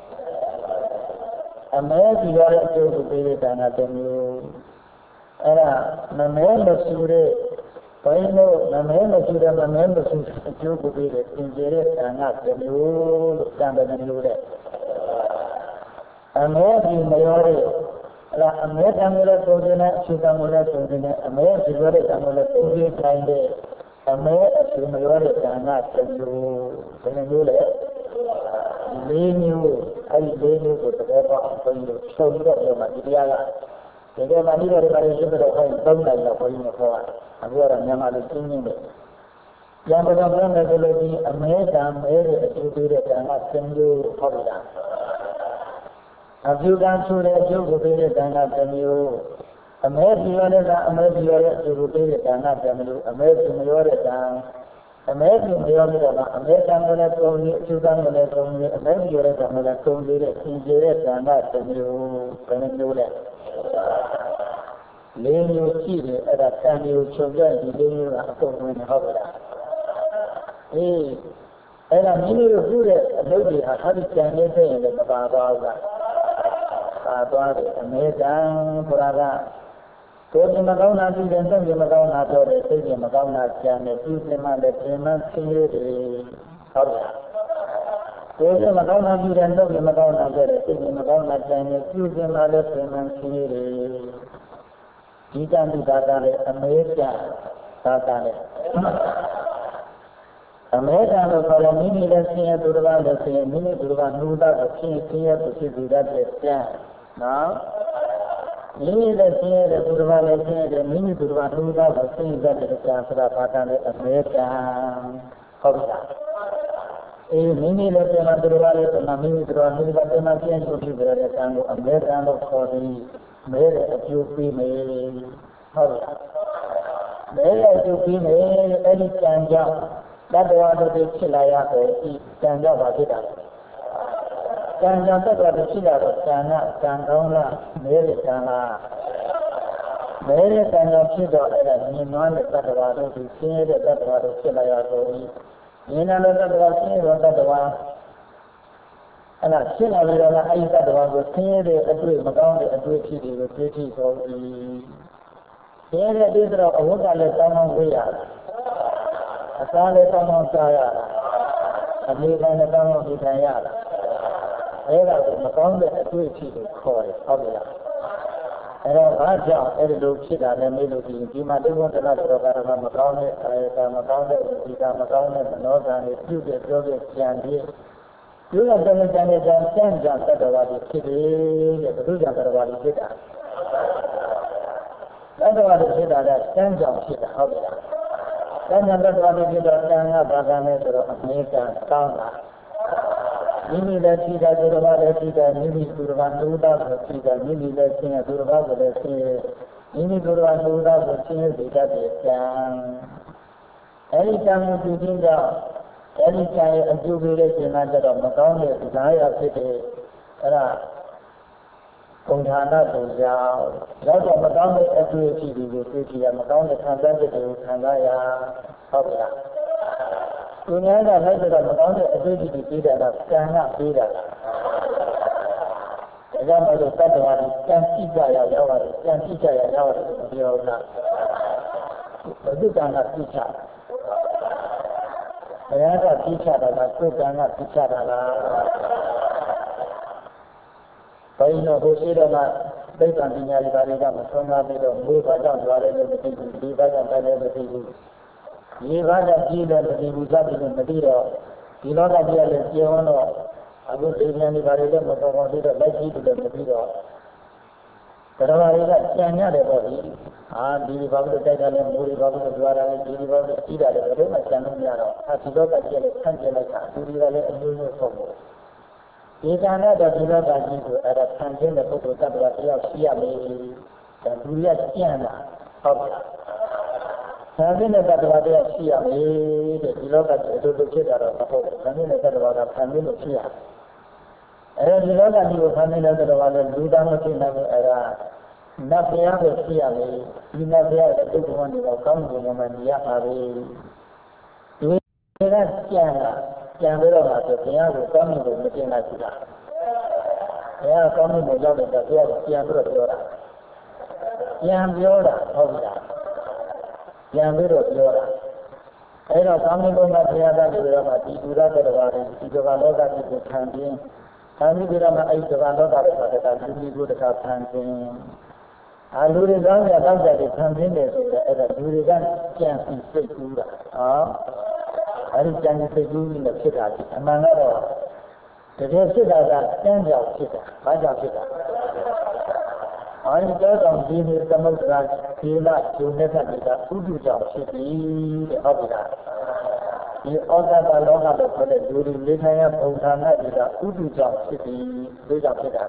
အမေဒီရတဲ့အကျိုးကိုပြီးတဲ့ကံကတစ်မျိုးအဲ့ဒါမမဲမဆူတဲ့ဘိုင်းလို့မမဲမဆူတဲ့မမဲမဆူအကျိုးကိုပြီးတဲ့သင်ကျေတဲ့ကံကတစ်မျိုးလို့ကံပဲမျိုးတဲ့အမေဒီမရောတဲ့အလားအမေကံလည်းပုံစံနဲ့အကျိုးကံလည်းပုံစံနဲ့အမေဒီရတဲ့ကံလည်းပုံစံတိုင်းတဲ့အမေအကျိုးမရောတဲ့ကံကတစ်မျိုးဘယ်မျိုးလဲလေးမျိုးအဲ့ဒီလေးမျိုးကိုတကယ်တော့ဘုန်းကြီးတို့ချုပ်ပြီးတော့ပြောမှဒီတရားကတကယ်မှဒီလိုတွေပါတယ်ရှိတော့ခိုင်းသုံးနိုင်တော့ဘုန်းကြီးတို့ခေါ်တာအခုကတော့မြန်မာလူချင်းချင်းတွေရံပတော်ပြောမယ်ဆိုလို့ဒီအမေကံမဲတဲ့အကျိုးပေးတဲ့ကံကတစ်မျိုးဟုတ်ပြီလားအပြုကံဆိုတဲ့အကျိုးကိုပေးတဲ့ကံကတစ်မျိုးအမေပြရတဲ့ကအမေပြရတဲ့အကျိုးကိုပေးတဲ့ကံကတစ်မျိုးအမေပြမရောတဲ့ကံအမေပြမရောတဲ့ကအမေကံကိုလည်းသုံးပြီးအကျိုးကံကိုလည်းသုံးပြီးအမေပြရတဲ့ကံကိုလည်းသုံးပြီးတဲ့သင်ကျေတဲ့ကံကတစ်မျိုးဘယ်မျိုးလဲလေးမျိုးရှိတယ်အဲ့ဒါကံမျိုးချုပ်တဲ့ဒီလေးမျိုးကအကုန်ဝင်ဟုတ်ပါလားအေးအဲ့ဒါမိမိတို့ပြုတဲ့အလုပ်တွေဟာဟာဒီကြံနေတဲ့ရင်လည်းမပါသွားဘူးလားပါသွားတယ်အမေကံဆိုတာကကိုယ်ကမကောင်းတာပြုတယ်စိတ်ကမကောင်းတာပြောတယ်စိတ်ကမကောင်းတာကြံတယ်ပြုစင်မှလည်းပြင်မှဆင်းရဲတယ်ဟုတ်လားကိုယ်ကမကောင်းတာပြုတယ်စိတ်ကမကောင်းတာပြောတယ်စိတ်ကမကောင်းတာကြံတယ်ပြုစင်မှလည်းပြင်မှဆင်းရဲတယ်ဒီကံဒီသာတာလည်းအမေကံသာတာလည်းအမေကံလို့ခေါ်တယ်မိမိလည်းဆင်းရဲသူတစ်ပါးလည်းဆင်းရဲမိမိသူတစ်ပါးနှူးတာကိုဆင်းရဲသူဖြစ်သူတတ်တဲ့ကျမ်းနော်မိမိလည်းဆင်းရဲတဲ့သူတစ်ပါးလည်းဆင်းရဲတယ်မိမိသူတစ်ပါးနှူးတာကိုဆင်းရဲတတ်တဲ့ကျမ်းဆိုတာဘာသာလဲအမေကံဟုတ်လားအေးမိမိလည်းပြန်လာသူတစ်ပါးလည်းပြန်လာမိမိသူတစ်ပါးနှူးတာပြန်လာပြန်ချုပ်ဖြစ်ကြတဲ့ကျမ်းကိုအမေကံလို့ခေါ်ပြီးမဲတဲ့အကျိုးပေးမယ်ဟုတ်လားမဲတဲ့အကျိုးပေးမယ်အဲ့ဒီကျမ်းကြောင့်တတ္တဝါတို့ဖြစ်လာရတဲ့ဒီကံကြောင့်ပါဖြစ်တာကံကြောင့်တတ္တဝါတို့ဖြစ်လာတော့ကံကကံကောင်းလားမဲတဲ့ကံလားမဲတဲ့ကံကြောင့်ဖြစ်တော့အဲ့ဒါမြင်နွားတဲ့တတ္တဝါတို့ဒီဆင်းရဲတဲ့တတ္တဝါတို့ဖြစ်လာရတော့ဒီမြင်တဲ့တတ္တဝါဆင်းရဲတဲ့တတ္တဝါအဲ့ဒါဖြစ်လာပြီးတော့အဲ့ဒီတတ္တဝါကိုဆင်းရဲတဲ့အတွေ့မကောင်းတဲ့အတွေ့ဖြစ်တွေကိုသိသိဆုံးပြီဆင်းရဲတဲ့အတွေ့ဆိုတော့အဝတ်ကလည်းတောင်းတောင်းဝေးရတယ်အစားလည်းတောင်းတောင်းစားရတာအမေလည်းတောင်းတောင်းဒီခံရတာအဲ့ဒါကိုမကောင်းတဲ့အတွေ့အထိကိုခေါ်တယ်ဟုတ်ပြီလားအဲ့တော့ဘာကြောင့်အဲ့ဒီလိုဖြစ်တာလဲမေးလို့ဒီမှာတိဘုဒ္ဓနာတော်ကမကောင်းတဲ့အာယကမကောင်းတဲ့ဒီကမကောင်းတဲ့မနောကံတွေပြုတဲ့ပြောတဲ့ကြံပြီးပြုတဲ့ကြံတဲ့ကြံကြံတတ္တဝါတွေဖြစ်တယ်တဲ့ဘုရားတတ္တဝါတွေဖြစ်တာတတ္တဝါတွေဖြစ်တာကစမ်းကြောင့်ဖြစ်တာဟုတ်ပြီလားတဏှာတ္တဝါတွေဖြစ်တော့ကံကဘာကံလဲဆိုတော့အမေကံကောင်းတာမိမိလည်းရှိတာသူတစ်ပါးလည်းရှိတာမိမိသူတစ်ပါးနှူးတာကိုရှိတာမိမိလည်းရှိတယ်သူတစ်ပါးကိုလည်းရှိတယ်မိမိသူတစ်ပါးနှူးတာကိုရှိနေတတ်တဲ့ကံအဲဒီကံကိုပြုခြင်းကြောင့်အဲဒီကံရဲ့အကျိုးပေးတဲ့ရှင်နာကြတော့မကောင်းတဲ့ဇာရဖြစ်တဲ့အဲ့ဒါကုန်ဌာနတို့ကြောင့်တော့မကောင်းတဲ့အတွေ့အထိတွေကိုသိကြရမကောင်းတဲ့ခံစားချက်တွေကိုခံစားရဟုတ်ပြီလားသူများကလိုက်တော့မကောင်းတဲ့အတွေ့အထိတွေပြီးတာကကံကပြီးတာဒါကြောင့်မို့လို့တတ္တဝါတွေကံကြည့်ကြရရောက်ရတယ်ကံကြည့်ကြရရောက်ရတယ်ပြောတာဘုဒ္ဓကံကကြည့်ချဘုရားကကြည့်ချတာကကိုယ်ကံကကြည့်ချတာလားဘယ်လိုဟိုရှိတော့မှသိပ္ပံပညာတွေဘာတွေကမဆုံးသားပြီးတော့မိုးဘာကြောင့်ကြွားတယ်လို့မသိဘူးဒီဘာကြောင့်တိုင်းလည်းမသိဘူးဒီဘာကြောင့်ကြီးတယ်မသိဘူးစသည်ဖြင့်မသိတော့ဒီလောကကြီးကလည်းကျေဝန်းတော့အခုသိဉာဏ်တွေဘာတွေလည်းမတော်တော်ပြီးတော့လက်ကြီးတွေလည်းမပြီးတော့ Terwari jangan ada bagi. Di bawah jalan yang muri bawah juara di bawah tidak ada bagi macam ni ada. Asal tak jalan kan jalan kan. Muri jalan ini semua. Jika ada juga bagi tu ada kanjen dan foto tak berarti siap ni dan dunia jangan apa. Kanjen tak berarti siap ni. Jadi kalau itu kita ada apa. Kanjen tak berarti kanjen siap. Di dalam itu kami nak berwala dua macam nama era nafiah bersiap ni, nafiah itu bukan di bawah kamu dia hari. Dua yang berapa sekian kamu macam mana sudah. Ya kamu menjadi nafiah yang berapa. Yang berapa, apa? Yang berapa. Era kami pun nafiah dah berapa di dua berwala di dua loga di kantin. Kami berama ayat kalau dapat kita dulu itu dekat kantin. Alur itu ya kalau jadi kantin itu ada dulu kan yang sesuatu. Hari jangan sesuatu ni kita. Mana ada. Jadi kita ada yang jauh kita, banyak kita. Hari kita di sini semua kita cuma kita udah jauh kita, apa? Ini orang kalau ada pada duri lihatnya perusahaan kita udah jauh sini, udah kita.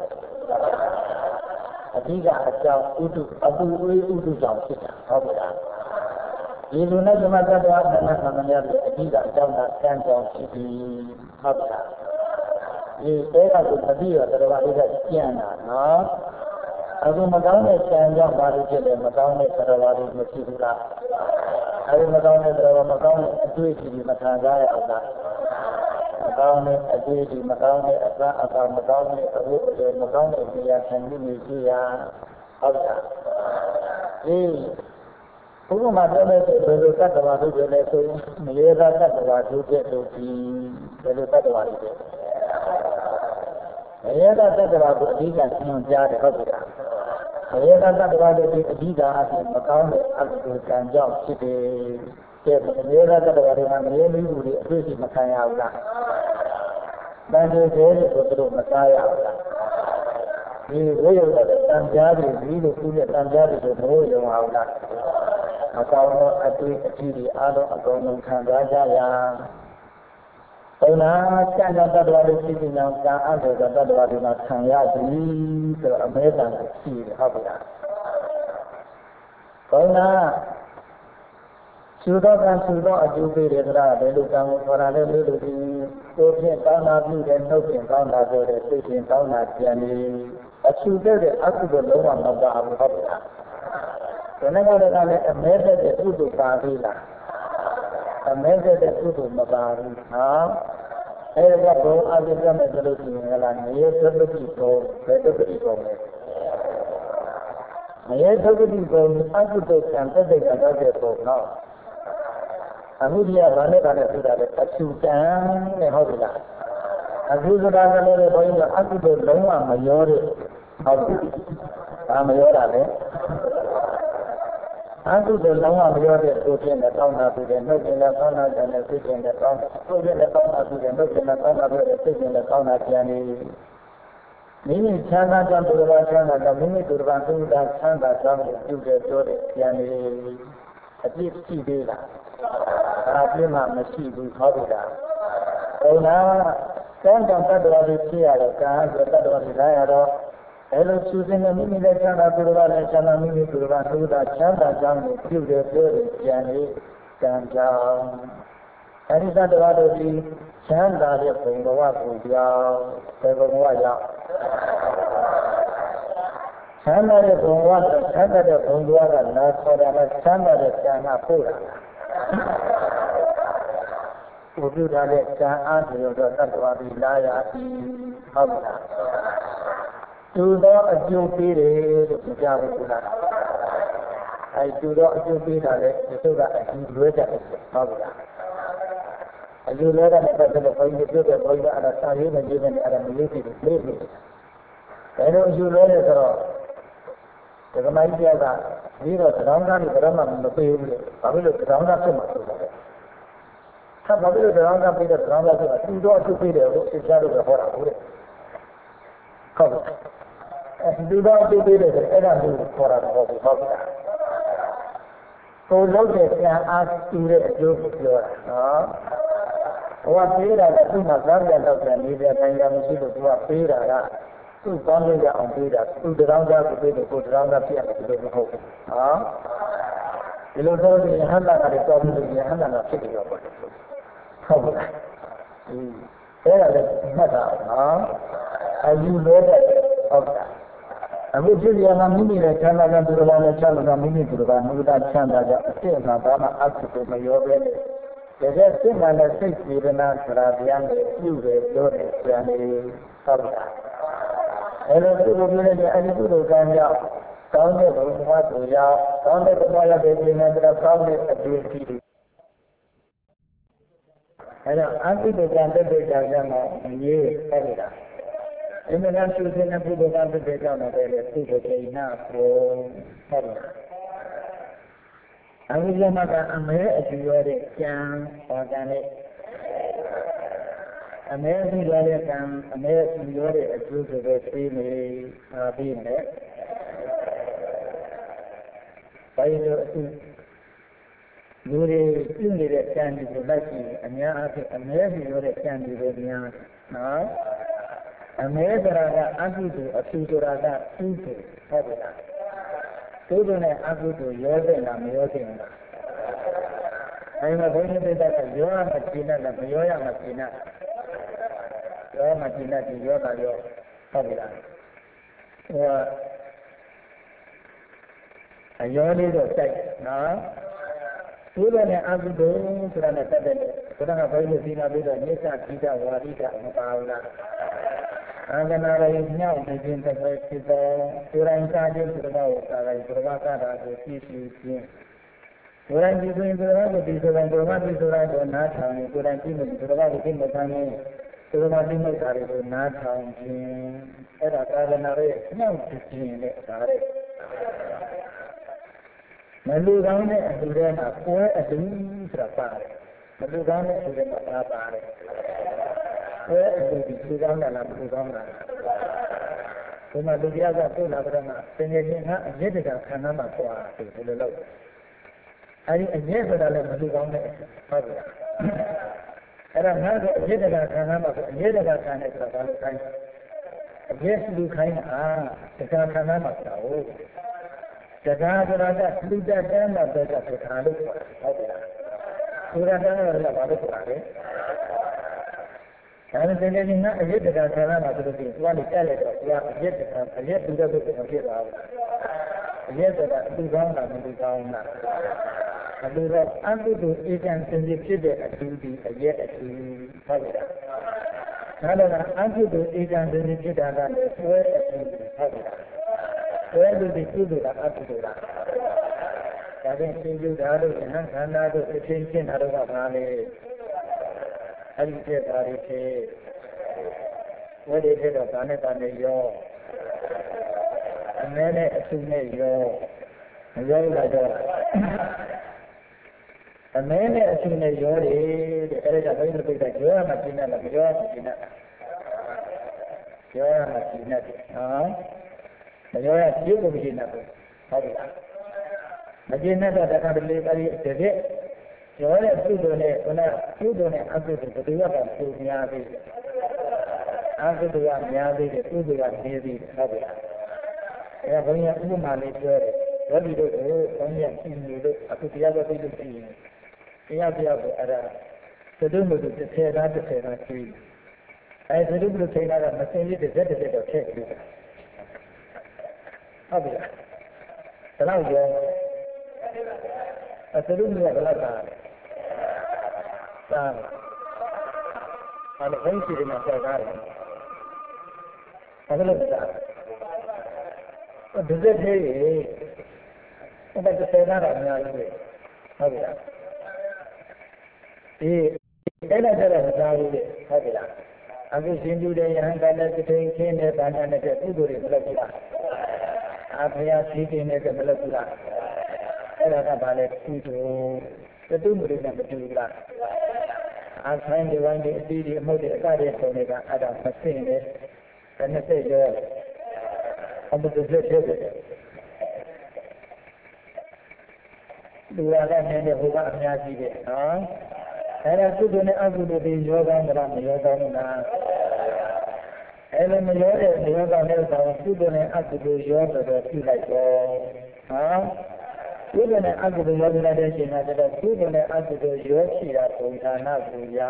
Jika ada udah jauh kita, apa? Ini lunas macam apa namanya? Jika ada jauh sini, apa? Ini saya tu tadi ada orang jangan, Aku makan jangan baru jadi makan terlalu mesti pula. Aku makan itu di makan gaya ada. Makan dia sendiri dia ada. Aku makan itu kata baru jadi tu, mereka kata baru jadi mereka kata baru. Mereka kata baru dia sengaja ada. Saya kata kepada dia ada macam ada kanjau sini. Saya kata kepada mereka ini di macam apa? Dan dia betul macam apa? Ini boleh ada tanjari, ini punya tanjari itu boleh apa? Macam ada ciri ada macam raja yang Karena jangan terlalu sini yang jangan terlalu macam ya ini Amerika sih apa? Karena sudah ajukan dia dulu kamu orang dulu di kopi tanah ni dan kopi tanah tu dan kopi tanah jadi ajukan dia aku belum ada apa. Karena kalau Amerika itu kafir lah. Amerika itu mabaru, Mereka baru ada yang terlalu tinggal, ia terlalu tinggal, aku tu sampai dekat ada tu, Aku dia mana sudah ada kesukaan, leholah. Aku sudah ada leholah, aku tu lama mayor, mayor ada. Aku tu lama mayor tu dia tahu nak dia nak tahu nak dia tahu dia tahu dia tahu nak dia ni. Ini cakap jam berapa cakap jam ini berapa tu dah cakap jam juga tu dia ni. Tapi sih lah. Tapi masih boleh dah. Karena kan tak ada dia kan tak ada dia. Hello, Susan, ini cara berbuat, cara ini berbuat, sudah cara jam juga berjani jam. Hari itu ada di cara dia pembawa pujian, pembawa ya. Cara dia pembawa kan, nak cara dia jangan pula. Udah ada jangan dia sudah terwadi laya apa. Sudah ajupi deh, macam itulah. Sudah ajupi dah deh, itu dah ajupi dah, apa? Ajupi dah dah poin itu dah poin ada sahih macam ada miliki. Kalau ajupi dah terus, kalau dia dah, dia terangkan di dalam lebih, kalau terangkan tu macam mana? Kalau terangkan tidak terangkan tu, sudah ajupi deh, itu cara berapa orang? Kau လူတော်အတူပေးတယ်အဲ့ဒါမျိုးခေါ်တာတော့ဟုတ်တာကိုလုံးတဲ့ကံအားတူတဲ့အကျိုးကိုပြောတာနော်ဟိုကပေးတာကသူ့မှာဇာတ်ပြန်တော့ပြန်နေတဲ့တိုင်းရမရှိလို့သူကပေးတာကသူ့ကောင်းလို့ရအောင်ပေးတာသူတရောင်းသားကိုပေးလို့ကိုတရောင်းသားပြတ်တယ်လို့မဟုတ်ဘူးနော်ဒီလိုဆိုရင်ဟန္တာကလည်းတော်ပြီးလို့ဟန္တာကဖြစ်ပြီးတော့ပေါ့ဟုတ်ကဲ့အဲ့ဒါလည်းမှတ်တာနော်အယူလို့တဲ့ဟုတ်တာအခုဖြစ်ရမှာမိမိနဲ့ချမ်းသာတဲ့သူတော်နဲ့ချမ်းသာတဲ့မိမိသူတော်ကမူတာချမ်းသာကြအစ်စ်မှာဘာမှအကုသိုလ်မရောပဲနဲ့တကယ်စိတ်မှန်တဲ့စိတ်စေတနာဆိုတာတရားနဲ့ပြုတယ်ပြောတယ်ဆရာနေဟုတ်တာအဲ့လိုသူတို့ပြောတဲ့အဲ့ဒီကုသိုလ်ကံကြောင့်ကောင်းတဲ့ဘုရားသူရောက်ကောင်းတဲ့ဘုရားရဲ့ဒီနေ့တော့ကောင်းတဲ့အကျိုးရှိတယ်အဲ့တော့အကုသိုလ်ကံတက်တဲ့ကြောင့်အရေးအဲ့ဒါအင်းများသူစနေဘုရားကတက်တဲ့ကြောင့်လည်းသူ့ကိုကိနာကိုဟုတ်တယ်အဝိဇ္ဇမကအမဲအကျိုးရတဲ့ကံဟောတယ်လေအမဲအကျိုးရတဲ့ကံအမဲအကျိုးရတဲ့အကျိုးဆိုတဲ့ပြီးနေပြီးနေဘာလို့အခုလူတွေပြုနေတဲ့ကံတွေကိုလိုက်ကြည့်အများအားဖြင့်အမဲအကျိုးရတဲ့ကံတွေပဲများနော်အမဲဆိုတာကအကုသိုလ်အကျိုးဆိုတာကကုသိုလ်ဟုတ်ကဲ့လားကုသိုလ်နဲ့အကုသိုလ်ရောတဲ့လားမရောတဲ့လားအဲဒီမှာဘုန်းကြီးတွေကရောရမကျင်နဲ့မရောရမကျင်နဲ့ရောမကျင်နဲ့ဒီရောတာရောဟုတ်ကဲ့လားဟိုအရောလေးတော့တိုက်နော်ကုသိုလ်နဲ့အကုသိုလ်ဆိုတာနဲ့တက်တယ်ဆိုတာကဘုန်းကြီးဒီမှာပြီးတော့နိစ္စပိဋကဝါဒိကမပါဘူးလားအန္တနာရိညောင်းနေခြင်းတစ်ပဲဖြစ်သောကိုယ်တိုင်စားခြင်းသူတော်ကိုစားလိုက်ဘုရားကတာကိုပြည့်စုံခြင်းကိုယ်တိုင်ဒီဆိုရင်ဘုရားကိုဒီဆိုရင်ဘုရားဒီဆိုရင်တော့နားထောင်ကိုယ်တိုင်ပြည့်စုံဘုရားကိုပြည့်စုံခြင်းသူတော်ဒီမိတ်တာတွေကိုနားထောင်ခြင်းအဲ့ဒါသာသနာရဲ့ညောင်းခြင်းနဲ့ဒါရဲ့မလူကောင်းတဲ့အတူတည်းမှာပွဲအတူဆိုတာပါတယ်မလူကောင်းတဲ့အတူတည်းမှာပါတယ်အဲ့ဒီဒီကောင်းတာလားဒီကောင်းတာဒီမှာလူတရားကတွေ့လာကြမှာသင်္ကေတကအမြင့်တကခန္ဓာမှာပွားတယ်ဒီလိုလို့အဲဒီအမြင့်ဆိုတာလည်းမလူကောင်းတဲ့ဟုတ်ကဲ့အဲ့ဒါငါကအမြင့်တကခန္ဓာမှာအမြင့်တကခန္ဓာဆိုတာဘာလို့ခိုင်းအမြင့်လူခိုင်းတာတကခန္ဓာမှာဆိုတာဟုတ်တကဆိုတာကလူတတ်တဲ့မှာပဲတခါလို့ဟုတ်ကဲ့ဆိုတာကတော့ဘာလို့ဆိုတာလဲဒါနဲ့တကယ်ကြီးကအရက်တကဆန္ဒမှာသူတို့ကသွားနေတက်လိုက်တော့သူကအရက်တကအရက်တူတဲ့ဘုရားဖြစ်သွားဘူးအရက်တကအတူကောင်းတာမတူကောင်းတာအတူတော့အကုသိုလ်ဧကံစင်စစ်ဖြစ်တဲ့အတူဒီအရက်အတူဟုတ်ကဲ့ဒါတော့အကုသိုလ်ဧကံစင်စစ်ဖြစ်တာကလည်းဆွဲအတူဟုတ်ကဲ့ဆွဲလူဒီကုသိုလ်ကအကုသိုလ်လားဒါဖြင့်သင်္ကြန်ဓာတ်တို့ဉာဏ်ခန္ဓာတို့အချင်းချင်းဓာတ်တို့ကဘာလဲအဲ့ဒီဖြစ်တာတွေဖြစ်ဝိဓိဖြစ်တော့ဒါနဲ့ရောအမဲနဲ့အဆုနဲ့ရောမရောလာတော့အမဲနဲ့အဆုနဲ့ရောတယ်တဲ့အဲ့ဒါဘယ်လိုပြတာရောမှကျင်းတယ်လားမရောမှကျင်းတယ်ရောမှကျင်းတယ်နော်မရောရပြုတ်လို့မကျင်းတယ်ဟုတ်ပြီလားမကျင်းတော့တခါတလေအဲ့ဒီတကယ်ရောတဲ့ပြုလို့နဲ့ခုနပြုလို့နဲ့အကုသိုလ်ဘယ်သူကပုံများသေးတယ်အကုသိုလ်ကများသေးတယ်ပြုလို့ကနေသေးတယ်ဟုတ်ပြီလားအဲဘုန်းကြီးဥပမာလေးပြောတယ်ယောဂီတို့ကိုဘုန်းကြီးရှင်းနေလို့အခုတရားတော်သိလို့ရှိရင်တရားပြောက်ကိုအဲ့ဒါသဒုမှုတို့30သား30သားရှိအဲသဒုမှုတို့ချိန်တာကမစင်လေးတစ်ဆက်တော့ထည့်ပြီးဟုတ်ပြီလားဒါတော့ရောအသဒုမှုကဘယ်လောက်သားသားအဲ့ဒါဘုန်းကြီးတွေမှာပြောတာတယ်အဲ့ဒါလို့သားဒီစက်သေးရေအဲ့ဒါတစ်ဆယ်သားတော့အများကြီးပဲဟုတ်ပြီလားဒီအဲ့ဒါကျတော့မသားဘူးလေဟုတ်ပြီလားအခုရှင်ကျူတဲ့ယဟန်ကလည်းတစ်ချိန်ခင်းတဲ့ဗာဏနဲ့တဲ့ကုသိုလ်တွေဘယ်လိုဖြစ်လားအဖေယစီးတင်တဲ့ဘယ်လိုဖြစ်လားအဲ့ဒါကဘာလဲကုသိုလ်တတုမှုတွေနဲ့မတူဘူးလားအဆိုင်ဒီဝိုင်းဒီအတီးဒီအမှုတွေအကတဲ့ပုံတွေကအဲ့ဒါမသိနေတယ်ဘယ်နဲ့သိရော Apa tu saya. Dua orang ni bukan mengaji dia. Ada tu ni aku tu di yoga dalam yoga mana. Elok yoga ni dalam tu ni aku tu yoga tu lagi. Tu ni aku tu yoga ni sih ada tu ni aku tu yoga sih tu tanah tu ya.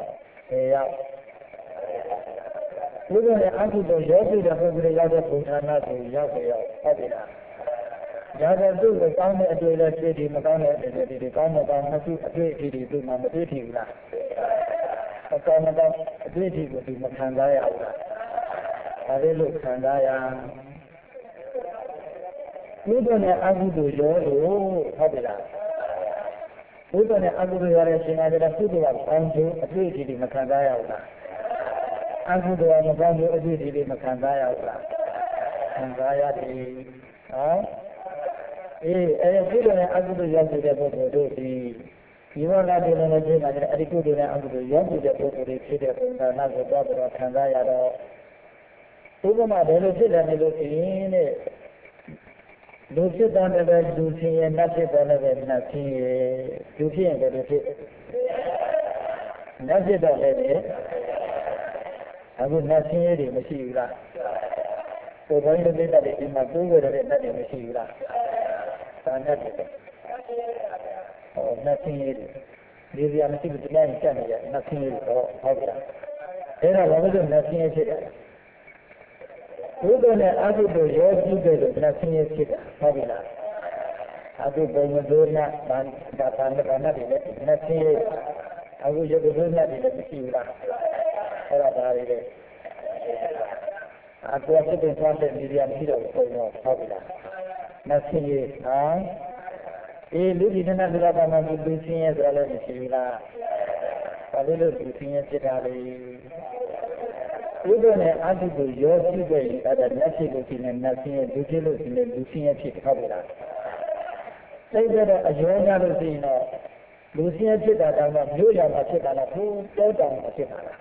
Tu ni aku tu yoga tu yoga tu tanah tu ya. Ada. Jadi tu kalau ni ada lagi di macam ni, di kalau macam tu ada di tu mana ada di mana. Kalau macam ada di tu macam saya, ada lu macam saya. Itu ni aku tu jauh, apa dah? Itu ni aku tu ada sini ada tu tu macam tu ada di macam saya. Aku tu macam tu ada di macam saya. Macam saya di, itu ni aku tu yang tidak boleh tu. Iwan ada dalam jenis ada itu ni aku tu yang tidak boleh tidak pernah nak buat berkata ya dah. Itu mah dulu tidak dulu ini. Dulu dan ada dulu yang nasi dan ada nasi dulu yang ada tu. Nasi dan ada. Aku nasi ni mesti lah. Orang itu tidak ada lima tu orang itu tidak mesti lah. Tanya dia. Oh, nasi ni. Dia mesti betul yang macam ni. Nasi ni. Oh, apa? Era lalu tu nasi ni sih. Itu ni aku tu yogi tu nasi ni sih. Apa lah? Aku bermedurnya dan mana dia nasi. Aku juga bermedurnya dia mesti lah. Era dari dia. Aku asyik dengan dia mesti dah apa lah? Nasi ni, lu di mana berada mana di sini berada di sini lah. Kalau lu di sini cerita ni, itu ni aku tu yogi tu ada nasi lu sini lu sini cerita berada. Saya ada ajarnya lu sini cerita dalam juga cerita lah, tu dalam cerita lah.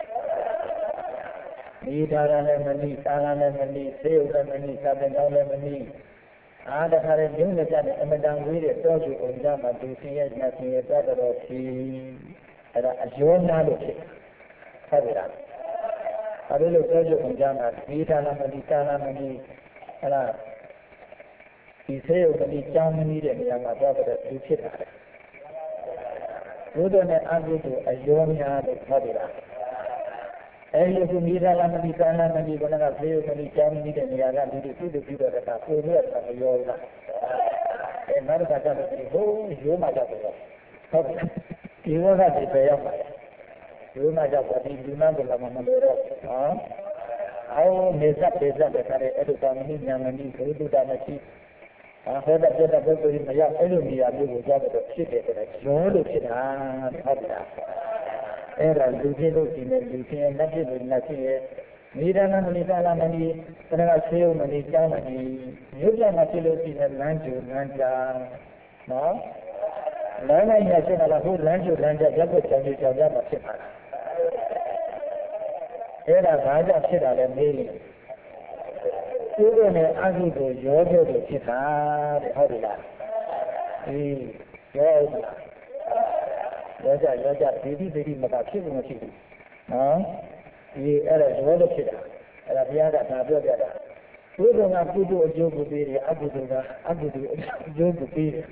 Ni darah ni, tangan ni, sewa ni, sahaja ni. Ada hari ni macam ni, emang diri tu juga macam tu nasi ada roti, ada ajarnya lu sih, ada. Ada lu tu juga macam ni tangan ni, ada. Sewa ni, jam ni dia yang ada tu cerita. Itu ni aku tu ajarnya tu ada. Itu mira lama di sana nanti kalau nak beli nanti jam ni dia ni agak dulu tu juga ada tu dia tak jual lah. Mana kata tu, jual macam tu. Jual nak dibayar macam. Jual macam tadi dunia berlama mana. Aku mezat dekat itu kami ni yang ni itu dah mesti. Ada betul macam itu dia tu jadi bersih dekat. Jual tu ada. Era lucu nasi mira ni kerana sewa ni jam ni, juga nasi lucu lanjut, lama ini nasi kalau lanjut jaga masih mana. Era baca cerita ni, itu ni aku tu jodoh tu cerita ada, jodoh. Raja, diri macam macam. Ini ada jual kita. Ada biasa, tak biasa. Itu dengan putu jual beli, aku tu jual beli.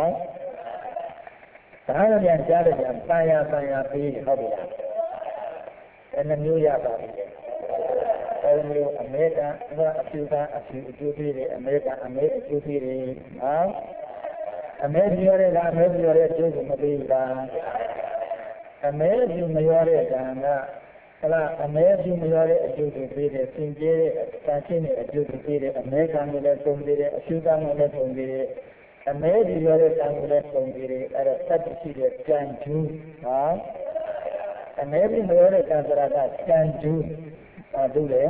Tahan yang jadi yang saya beli habis. Karena New York habis. Kalau Amerika, Afrika jual beli, Amerika jual beli. Amerika jual beli. Amerika kalau Amerika jual beli, Singapura China jual beli, Amerika jual beli, Afrika jual beli, Amerika jual beli, ada satu siri janju, Amerika jual janju, dulu.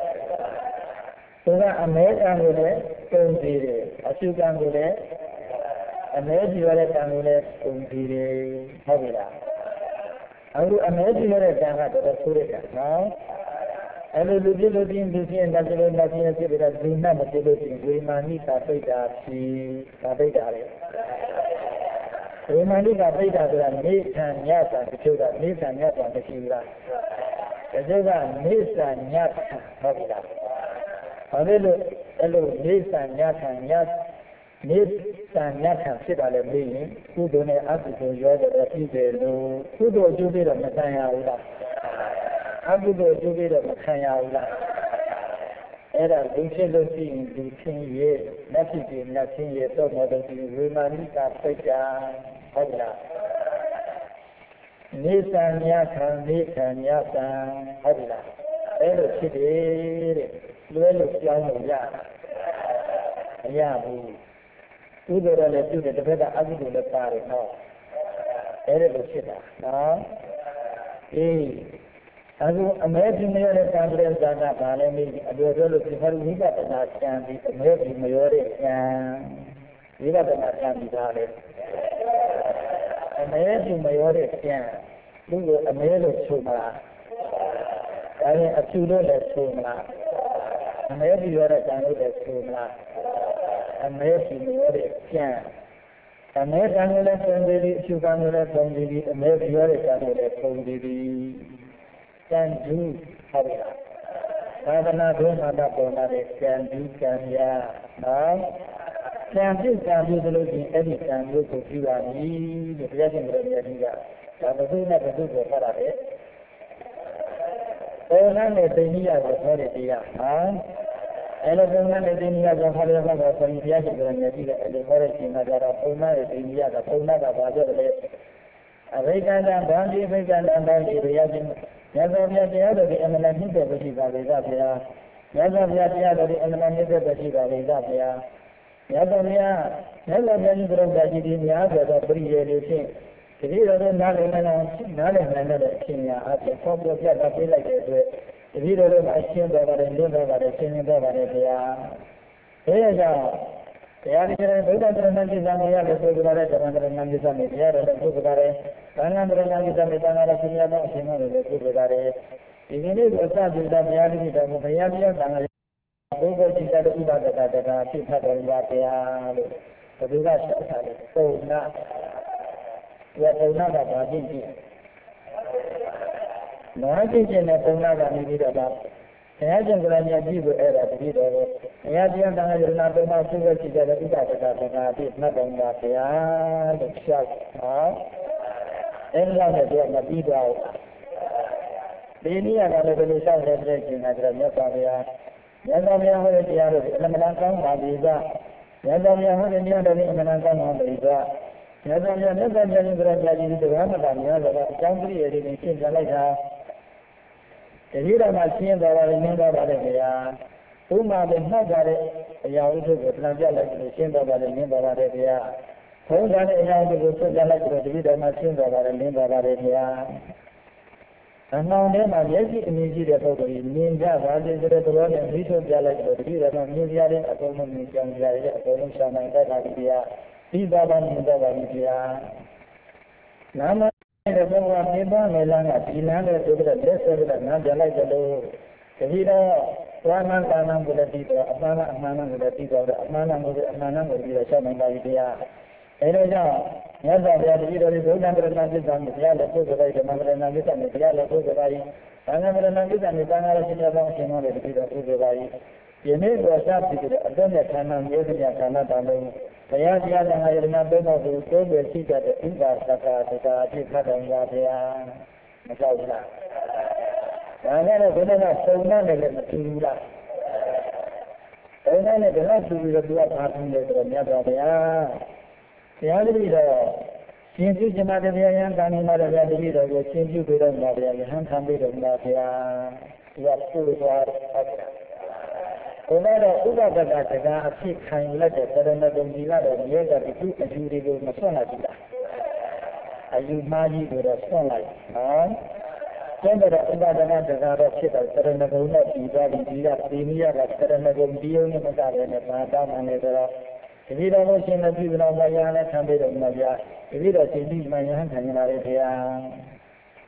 Kalau Amerika jual beli, Afrika jual Amerika jual beli, habis. Aku Amerika jual jangan tersulit, အဲ့လိုလူပြလို့ပြင်လူပြနတ်ပြလို့နတ်ပြဖြစ်ပြီးတော့ဒီနတ်မပြလို့ပြင်ဝေမာနိတာပိဋ္ဌာဖြစ်ဒါပိဋ္ဌာလေဝေမာနိတာပိဋ္ဌာဆိုတာနေသံညတာတချို့ကနေသံညတာမရှိဘူးလားတချို့ကနေသံညတာဟုတ်ပြီလားဘာဖြစ်လို့အဲ့လိုနေသံညတာညနေသံညတာဖြစ်တာလည်းမင်းရင်ကုသိုလ်နဲ့အကုသိုလ်ရောတဲ့ဖြစ်တယ်လို့ကုသိုလ်အကျိုးပေးတော့မဆံရဘူးလားအကုသိုလ်အကျိုးပေးတော့မဆံရဘူးလားအဲ့ဒါလူဖြစ်လို့ရှိရင်လူချင်းရဲ့လက်ဖြစ်ပြီးလက်ချင်းရဲ့တော့မတော်ဒီဝေမာနိတာပိဋ္ဌာဟုတ်လားနေသံညခံနေသံညသံဟုတ်ပြီလားအဲ့လိုဖြစ်တယ်တဲ့လွဲလို့ကြောင်းလို့ရမရဘူးကုသိုလ်လည်းပြုတယ်တစ်ဖက်ကအကုသိုလ်လည်းပါတယ်နော်အဲ့ဒါလိုဖြစ်တာနော်အေးအခုအမဲပြမရတဲ့ကံတဲ့ဇာတာဘာလဲမေးအတူတူလို့ဒီဖရဝိပဿနာဉာဏ်ဒီအမဲပြမရတဲ့ဉာဏ်ဝိပဿနာဉာဏ်ဒီသားလေအမဲပြမရတဲ့ဉာဏ်သူ့ကိုအမဲလို့ဆိုမှာဒါရင်အဖြူလို့လည်းဆိုမှာအမဲပြရတဲ့ဉာဏ်လို့လည်းဆိုမှာအမဲပြမရတဲ့ဉာဏ်အမဲကံလည်းပုံသေးသည်အဖြူကံလည်းပုံသေးသည်အမဲပြရတဲ့ဉာဏ်လည်းပုံသေးသည်ကံတူဟုတ်ပြီလားသာသနာ့ဘုရားတာပေါ်လာတဲ့ကံတူကံရနော်ကံပြုကံပြုသလိုချင်းအဲ့ဒီကံမျိုးကိုပြုရမည်လို့ဘုရားရှင်ကိုယ်တော်ကြီးကဒါဘုသူနဲ့ဘုသူကိုဖတ်ရတယ်ပေါ်လာတဲ့တိဏိယကိုဟောတဲ့တရားဟာအဲ့လိုပုံမှန်တဲ့တိဏိယကိုဟောရမှာတော့ဘုရားရှင်ကိုယ်တော်ကြီးကအဲ့လိုဟောတဲ့ချိန်မှာကျတော့ပုံမှန်တဲ့တိဏိယကပုံမှန်ကဘာပြောလဲအဘိက္ခန္တဗန္တိဘိက္ခန္တဗန္တိဘုရားရှင်မြတ်စွာဘုရားတရားတော်ဒီအမှန်တည်းတဲ့ရှိပါလေသာဘုရားမြတ်စွာဘုရားတရားတော်ဒီအမှန်တည်းတဲ့ရှိပါလေသာဘုရားမြတ်စွာဘုရားမြတ်စွာဘုရားရှင်ကိုယ်တော်ကြီးဒီများဆိုတော့ပရိယေလေးဖြင့်ဒီလိုတော့နားလည်နိုင်တဲ့အချင်းများအပြင်ပေါ်ပြပြတာပြလိုက်တဲ့အတွက်ဒီလိုတော့အရှင်းတော်ပါတယ်လွတ်တော်ပါတယ်ရှင်းနေတော်ပါတယ်ဘုရားဒါကြောင့်တရားဒီကနေ့ဘုရားတရားနဲ့ပြသနေရတဲ့ပုဂ္ဂိုလ်တွေတရားနဲ့ပြသနေတရားတော်ပုဂ္ဂိုလ်တွေဘာနာတရားနဲ့ပြသနေတရားနဲ့ရှင်ရတဲ့အရှင်တို့တွေပုဂ္ဂိုလ်တွေဒီကနေ့ကိုအစပြုတဲ့ဘုရားတိတော်ကိုဘုရားပြသနာဘုဂုတ်จิตတဲ့ဥပဒကတရားဖြစ်ဖတ်တော်ရာတရားလို့ဘုရားဆက်ထားတယ်ပုံနာရပုံနာကဘာဖြစ်ဖြစ်နောတိကျင်တဲ့ပုံနာကနေပြီးတော့ဘုရားရှင်ကလည်းမြတ်ကြီးကိုအဲ့ဒါတတိတော်ကိုဘုရားတရားတန်ခါရဏပုံမှာသူ့ရဲ့ရှိတဲ့ဥပဒကတရားဖြစ်မှတ်တော်ရာတရားလို့ပြောနော်အဲ့ဒါနဲ့တော့မပြီးတော့ဒီနည်းကလည်းဘယ်လိုရှောက်လဲတဲ့ချိန်ကကျတော့မြတ်စွာဘုရားမြတ်စွာဘုရားဟောတဲ့တရားတို့အမှန်တန်ကောင်းပါပြီကမြတ်စွာဘုရားဟောတဲ့တရားတွေအမှန်တန်ကောင်းပါပြီကမြတ်စွာဘုရားရှင်ကလည်းတရားကြီးဒီတရားမှတ်တာများတော့အကြောင်းပြည့်ရည်တွေရှင်းပြလိုက်တာတတိယမှာရှင်းသွားတယ်နင်းသွားတယ်ခင်ဗျာဥမာပဲမှတ်ကြတဲ့အရာဥစ္စာကိုပြန်ပြလိုက်လို့ရှင်းသွားတယ်နင်းသွားတယ်ခင်ဗျာဘုရားတဲ့အရာတွေကိုဆွပြလိုက်တော့တတိယမှာရှင်းသွားတယ်နင်းသွားတယ်ခင်ဗျာအမှန်တည်းမှာမျက်စိအမြင်ရှိတဲ့ပုဂ္ဂိုလ်ကြီးမြင်ကြပါစေဆိုတဲ့သဘောနဲ့ပြီးထုတ်ပြလိုက်တော့တတိယမှာမြင်ကြတဲ့အကုန်လုံးမြင်ကြရတဲ့အကုန်လုံးရှာနိုင်တတ်တာခင်ဗျာပြီးသွားပါမြင်တတ်ပါခင်ဗျာနာမတဲ့ဘုရားပြပန်းနေလားကဒီလမ်းနဲ့ဆိုပြီးတော့လက်ဆက်ပြီးတော့နားပြလိုက်တယ်လို့တတိယဝါမန်ကာနံကိုလည်းပြီးတော့အမှန်အမှန်ကိုလည်းပြီးတော့အမှန်ကိုပြီးတော့ရှာနိုင်ပါပြီခင်ဗျာအဲဒါကြောင့်မြတ်စွာဘုရားတတိယတော်ဘုရားပြဏာပြစ္ဆာနဲ့ဘုရားလည်းပုဂ္ဂိုလ်တိုင်းဓမ္မပြဏာပြစ္ဆာနဲ့ဘုရားလည်းပုဂ္ဂိုလ်တိုင်းသံဃာပြဏာပြစ္ဆာနဲ့သံဃာရရှိတဲ့ဘောင်းရှင်တော်လည်းတတိယတော်ပုဂ္ဂိုလ်တိုင်းယနေ့တော့စပြီးတော့အသက်နဲ့ခန္ဓာမျိုးစရာခန္ဓာတော်လုံးဘုရားတရားသံဃာယရဏဘုရားကိုကိုယ်ပဲရှိတတ်တဲ့ဥပါသက္ခာတရားအဖြစ်ဖတ်တော်ရာဘုရားမကြောက်ဘူးလားဒါနဲ့လည်းဘုရားကပုံနဲ့လည်းမတူဘူးလားပုံနဲ့ကလည်းတူပြီးတော့သူကဘာဖြစ်လဲဆိုတော့မြတ်စွာဘုရားတရားတတိတော့ရှင်ပြုကျင်တဲ့ဘုရားယံတာနေမှာတဲ့ဘုရားတတိတော်ကိုရှင်ပြုပြီးတော့မှာဘုရားယဟန်ခံပြီးတော့မှာဘုရားသူကပို့သွားတယ်ဘုရားတော့ဥပဒကတရားအဖြစ်ခံလက်တဲ့သရဏဂုံကြီးကတော့မြေကတိသူအယူတွေကိုမဆွန့်လိုက်ဘူးလားအယူမှားကြီးကိုတော့ဆွန့်လိုက်နော်ကျန်တဲ့ဥပဒကတရားတော့ဖြစ်တော့သရဏဂုံနဲ့ပြီးသွားပြီးဒီကဒီနည်းကသရဏဂုံဒီယုံနဲ့မကလည်းနဲ့ဘာတောင်းမှလည်းဆိုတော့ဒီလိုလို့ရှင်လည်းပြည်တော်မယားလည်းခံပြီးတော့မှာဗျာဒီလိုရှင်ပြီးမှယဟန်ခံရတာလေခင်ဗျာ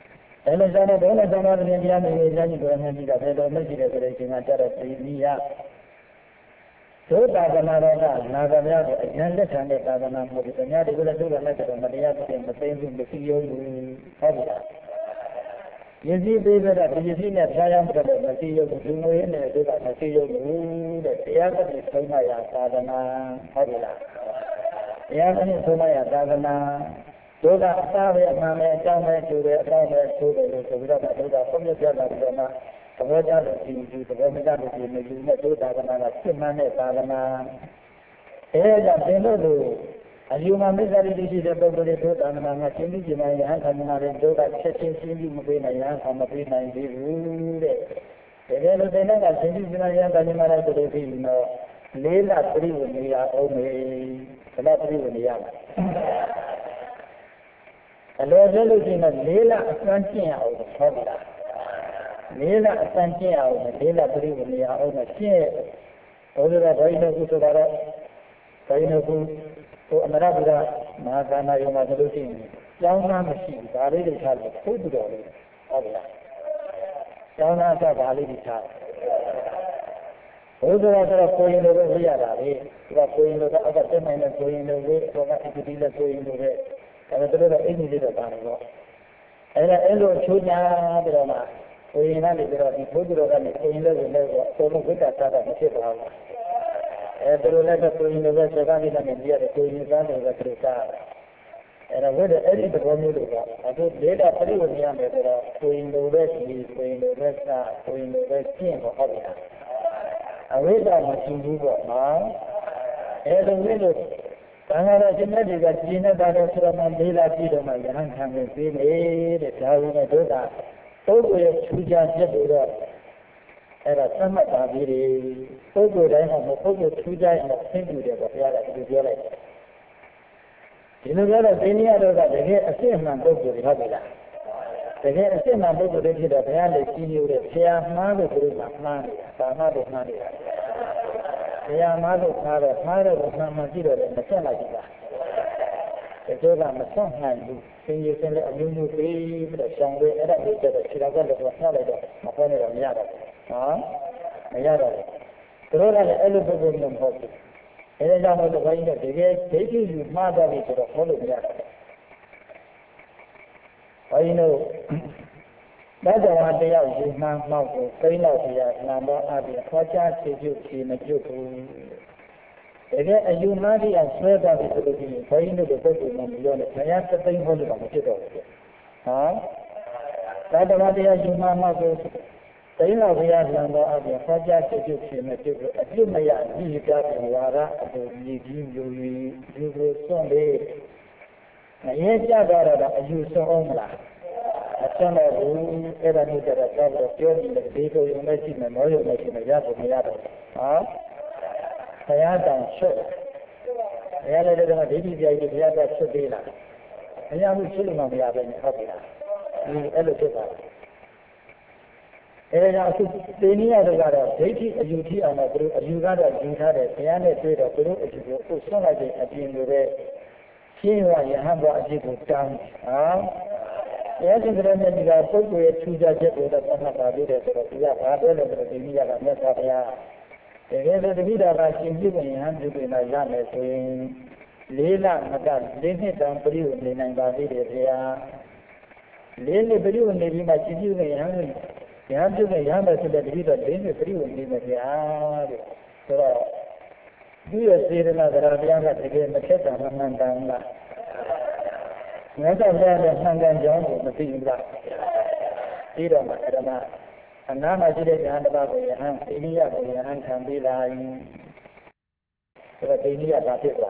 အဲ့လိုဆောင်တဲ့ဘုန်းနဲ့ဆောင်တဲ့တရားတွေဉာဏ်ကြီးကိုဉာဏ်ကြီးကဘယ်လိုမရှိတယ်ဆိုတဲ့အချိန်မှာကြတော့ဒီနည်းရသုတသနာတော်ကနာဂမရကိုအဉာဏ်လက်ခံတဲ့သာသနာမဟုတ်ဘူး။ညာဒီလိုသုတလက်ကတော့မတရားတဲ့မသိဘူးမရှိရုံဘူးဟုတ်ပြီလား။ယဉ်ကျေးပေးတဲ့ဒီယဉ်ကျေးနဲ့ဖျားယောင်းတဲ့မရှိရုံဘူးဒီငွေနဲ့ဒီကမရှိရုံဘူးတဲ့တရားကတိဆုံးမရသာသနာဟုတ်ပြီလား။တရားကတိဆုံးမရသာသနာဒုက္ခအစားပဲအမှန်ပဲအကြောင်းပဲကျိုးတယ်အကြောင်းပဲဆိုတယ်လို့ဆိုပြီးတော့ဒုက္ခပုံပြပြတာပြီးတော့မှသဘောကျလို့ဒီသဘောမကျလို့ဒီမယူနဲ့ဒုက္ခကနာကစစ်မှန်တဲ့သာသနာအဲဒါကြောင့်သင်တို့လိုအယူမှမစ္ဆရိတိရှိတဲ့ပုဂ္ဂိုလ်တွေဒုက္ခကနာကရှင်းပြီးကြမှာရဟန်းခန္ဓာတွေဒုက္ခချက်ချင်းရှင်းပြီးမပေးနိုင်ရဟန်းမပေးနိုင်သေးဘူးတဲ့တကယ်လို့သင်တို့ကရှင်းပြီးကြမှာရဟန်းခန္ဓာတွေဆိုပြီးတော့လေးလပြိဝနေရအောင်မေဘယ်တော့ပြိဝနေရမှာအလိုလိုလို့ရှိရင်လေးလအစွမ်းကျင့်ရအောင်ဟုတ်ပြီလားလေးလအစွမ်းကျင့်ရအောင်လေးလပြိဝနေရအောင်ကျင့်ဘုရားတော်ဘိနုကုဆိုတော့ဘိနုကုဟိုအမရဗုဒ္ဓမဟာကာနာယုံမှာဆိုလို့ရှိရင်ကျောင်းသားမရှိဘူးဒါလေးတွေထားလို့ဘုဒ္ဓတော်လေးဟုတ်ပြီလားကျောင်းသားကဒါလေးတွေထားဘုရားဆိုတော့ကိုရင်လိုပဲပြရတာလေဒီကကိုရင်လိုကအကတက်နိုင်တဲ့ကိုရင်လိုပဲတော့ကအတိတိလက်ကိုရင်လိုပဲဒါပေမဲ့တို့ကအင်္ဂလိပ်တော့ပါတယ်ပေါ့အဲ့လိုချိုးညာပြီးတော့မှကိုရင်ကနေပြီးတော့ဒီဘုဒ္ဓတော်ကနေကိုရင်လည်းဝင်လို့အကုန်လုံးဝိတ္တသာတာမဖြစ်ပါဘူးတို့လည်းကိုရင်လိုပဲစေကားနေတဲ့နေရာကိုရင်သားတွေပဲသူစားအဲ့ဒါဝိတ္တအဲ့ဒီသဘောမျိုးလို့ကအခုဒေတာပြိဝနေရမယ်ဆိုတော့ကိုရင်လိုပဲဒီကိုရင်လိုပဲစားကိုရင်လိုပဲကျင့်ပေါ့ဟုတ်ပြီလားအဝိဇ္ဇာမရှိဘူးပေါ့နော်အဲ့လိုမျိုးလို့သံဃာတော်ရှင်မြတ်တွေကကျင့်နေတာတော့ဆိုတော့လေးလာကြည့်တော့မှယဟန်ခံပြီးပြီးနေတဲ့ဒါဝင်တဲ့ဒုက္ခပုဂ္ဂိုလ်ရဲ့ထူးခြားချက်တွေတော့အဲ့ဒါသတ်မှတ်ပါပြီပုဂ္ဂိုလ်တိုင်းကပုဂ္ဂိုလ်ထူးခြားရင်သိကြတယ်ပေါ့ဘုရားကဒီပြောလိုက်တယ်ဒီလိုပြောတော့သိနေရတော့ကတကယ်အစစ်အမှန်ပုဂ္ဂိုလ်တွေဟုတ်ပြီလားတကယ်အစစ်အမှန်ပုဂ္ဂိုလ်တွေဖြစ်တော့ဘုရားလည်းကြီးညိုတဲ့ဆရာမှားလို့သူတို့ကမှားနေတာသာမတို့မှားနေတာဘုရားမှားလို့မှားတော့မှားတော့မှန်ကြည့်တော့လည်းမဆက်လိုက်ဘူးလားဒီလိုကမဆက်နိုင်ဘူးသင်ရစလည်းအမျိုးမျိုးပြီးပြီးတော့ရှောင်ပြီးအဲ့ဒါကိုကျတော့ခြေတော်ကလည်းတော့ဆက်လိုက်တော့မခေါ်နေတော့မရတော့ဘူးနော်မရတော့ဘူးသူတို့ကလည်းအဲ့လိုပုဂ္ဂိုလ်မျိုးမဟုတ်ဘူးအဲဒါကြောင့်မို့လို့ဘုန်းကြီးတို့တကယ်ဒိဋ္ဌိယူမှားသွားပြီဆိုတော့ခေါ်လို့မရတော့ဘူးဘုန်းကြီးတို့ဘတ်တော်တယောက်ယူမှန်းမောက်ကိုသိလောက်ပြရနာမောအပြင်ခေါ်ချခြေပြုတ်ခြေမပြုတ်ဘူးတကယ်အယူမှန်းတရားဆွဲသွားပြီဆိုလို့ရှိရင်ဘုန်းကြီးတို့ပုဂ္ဂိုလ်မှမပြောနဲ့ဘုရားသသိမ်းဖို့လို့မဖြစ်တော့ဘူးဟမ်ဘတ်တော်တရားယူမှန်းမောက်ကိုသိလောက်ပြရနာမောအပြင်ခေါ်ချခြေပြုတ်ခြေမပြုတ်ဘူးအပြုတ်မရကြီးပြတဲ့ဝါရအတူမြည်ကြီးမျိုးကြီးဒီလိုစွန့်လေမရဲကြတော့အယူဆုံးအောင်မလားအကျဉ်းတော့ဘူးအဲ့ဒါမျိုးကြတော့ပြောပြီးတယ်ဒီကိုရုံနဲ့ရှိမယ်မောရုံနဲ့ရှိမယ်ရဖို့မရတော့ဘူးဟောဘုရားတောင်ချွတ်ဘုရားလည်းတော့ဒိဋ္ဌိပြိုင်ကြီးဘုရားကချွတ်သေးလားဘုရားမှုချွတ်လို့မရပဲနဲ့ဟုတ်ပြီလားအဲ့လိုဖြစ်သွားတယ်အဲဒါကြောင့်အခုသေနည်းရတော့ကတော့ဒိဋ္ဌိအယူထိအောင်တော့သူတို့အယူကတော့ယူထားတယ်ဘုရားနဲ့တွေ့တော့သူတို့အယူကိုဆွတ်လိုက်တဲ့အပြင်လိုတဲ့ရှင်းရယဟန်ဘဝအဖြစ်ကိုတောင်းတရားရှင်ကလေးမြတ်ကြီးကပုဂ္ဂိုလ်ရဲ့ထူးခြားချက်ကိုတော့သတ်မှတ်ပါသေးတယ်ဆိုတော့ဒီကဘာပြောလဲဆိုတော့ဒီနည်းကမြတ်စွာဘုရားတကယ်လို့တပိဒါကရှင်ပြုရင်ဟန်ပြုပြင်လာရမယ်ဆိုရင်လေးလမကလေးနှစ်တောင်ပြည့်နေနိုင်ပါသေးတယ်ဘုရားလေးနှစ်ပြည့်နေပြီးမှရှင်ပြုရင်ဟန်ပြုပြင်ရမယ်ဆိုတဲ့တပိဒါလေးနှစ်ပြည့်နေမယ်ဘုရားတဲ့ဆိုတော့ဒီရဲ့စေတနာတရားတရားကတကယ်မထက်တာမှန်တယ်လားမြတ်စွာဘုရားရဲ့ဆံကံကြောင်းကိုမသိဘူးလားပြီးတော့မှဓမ္မအနာမှာရှိတဲ့ဉာဏ်တစ်ပါးကိုယဟန်အိန္ဒိယကိုယဟန်ခံပြီးလာရင်ဆိုတော့အိန္ဒိယကဖြစ်သွား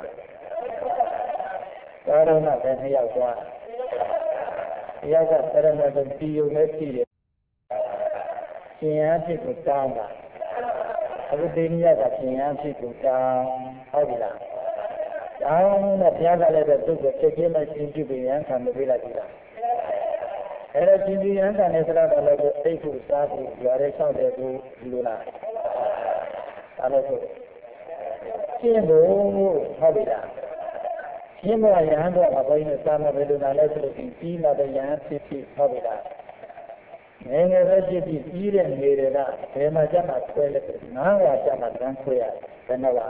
တယ်ဒါတော့မှပဲနှစ်ယောက်သွားတယောက်ကသရဏဂုံတီယုံနဲ့ရှိတယ်ရှင်ရဖြစ်ကိုတောင်းတာအခုအိန္ဒိယကရှင်ရဖြစ်ကိုတောင်းဟုတ်ပြီလားအောင်းနဲ့ဘုရားကလည်းသူ့ကိုချက်ချင်းနဲ့ရှင်းပြပြီးရန်ခံပေးလိုက်တာအဲ့ဒါရှင်းပြရန်ခံနေစတော့လည်းသိဖို့စားဖို့ရွာရဲလျှောက်တယ်ကိုဒီလိုလားအဲ့လိုဆိုရှင်းဖို့ဟုတ်ပြီလားရှင်းဖို့ရဟန်းတော့ဘုန်းကြီးစာမဘယ်လိုနာလဲဆိုလို့ပြီးလာတဲ့ရဟန်းဖြစ်ဖြစ်ဟုတ်ပြီလားငယ်ပဲဖြစ်ပြီးပြီးတဲ့နေတွေကဘယ်မှာကျမှဆွဲလဲ9ဝါကျမှတန်းဆွဲရဘယ်နှဝါ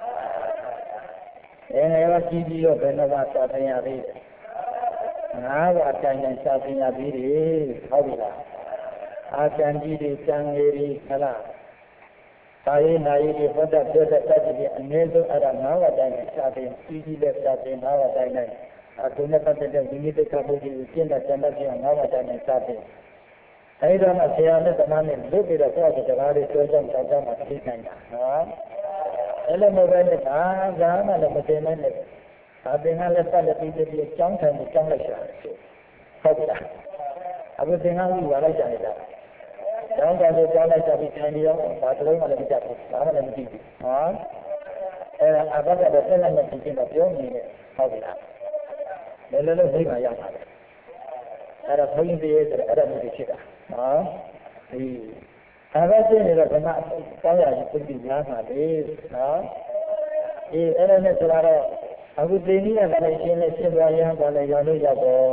လဲငယ်ပဲကြီးပြီးတော့ဘယ်နှဝါစာသင်ရသေးတယ်9ဝါတိုင်းတိုင်းစာသင်ရသေးတယ်ဟုတ်ပြီလားအာကျန်ကြီးတွေကျန်ငယ်တွေဟလားသာယေနာယေတွေဟောတတ်ပြောတတ်တဲ့အနေဆုံးအဲ့ဒါ9ဝါတိုင်းတိုင်းစာသင်ကြီးတဲ့စာသင်9ဝါတိုင်းတိုင်းအခုနဲ့ပတ်သက်တဲ့ဒီနေ့တခါဘုရားကိုကျင့်တဲ့ကျန်တဲ့9ဝါတိုင်းတိုင်းစာသင်အဲဒီတော့မှဆရာနဲ့သမားနဲ့လွတ်ပြီးတော့ကိုယ့်အကြကားလေးဆွဲဆောင်တောင်းမှသိနိုင်တာနော်အဲ့လိုမျိုးပဲနဲ့ဒါကမှလည်းမတင်နဲ့ဒါသင်္ကန်းလက်ပတ်လက်ပြီးပြီးကြောင်းထိုင်ပြီးကြောင်းလိုက်ရှာဟုတ်လားအခုသင်္ကန်းကြီးဝါလိုက်ကြနေတာကြောင်းထိုင်ပြီးကြောင်းလိုက်ရှာပြီးထိုင်ပြီးတော့ဘာတလုံးမှလည်းမကြဘူးဘာမှလည်းမကြည့်ဘူးဟောအဲ့ဒါအဘကတော့ဆက်လက်မကြည့်ရင်တော့ပြောနေတယ်ဟုတ်ပြီလားလည်းလည်းသိမှရမှာအဲ့ဒါဘုန်းကြီးတွေအဲ့ဒါမျိုးဖြစ်တာနော်ဒီဒါပဲသိနေတော့ဓမ္မကောင်းရည်သိပြီးများမှာလေနော်ဒီအဲ့ဒါနဲ့ဆိုတော့အခုသင်္နီးရတဲ့ရှင်းနဲ့ရှင်းသွားရအောင်လည်းရောလို့ရတော့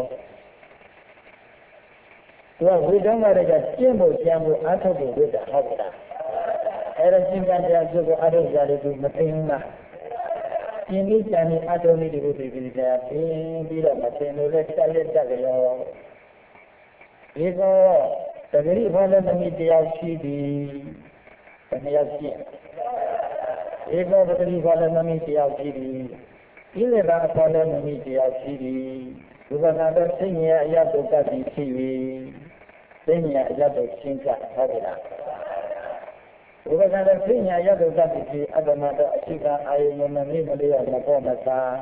သူကဝိဓမ္မတွေကရှင်းဖို့ကြံဖို့အားထုတ်ဖို့ဝိတာဟုတ်ကဲ့အဲ့ဒါရှင်းတဲ့တရားစုကိုအားထုတ်ကြတယ်သူမသိဘူးလားရှင်းပြီးကြံနေအားထုတ်နေတယ်ကိုသိပြီးတရားရှင်းပြီးတော့မသိလို့လည်းတက်လက်တက်ကြရောဒီကောတဂရိဘောလည်းသမီးတရားရှိသည်ဘယ်နှယောက်ရှိဒီကောတဂရိဘောလည်းသမီးတရားရှိသည်ဣလေသာအဖော်လည်းသမီးတရားရှိသည်ဘုရားကတော့သိဉာအရတုတ္တတိဖြစ်၍သိဉာအရတုရှင်းကြဟုတ်ပြီလားဘုရားကတော့သိဉာအရတုတ္တတိဖြစ်အတ္တမတော့အရှိကအာယုံမမေ့မလျော့မပေါ်မစား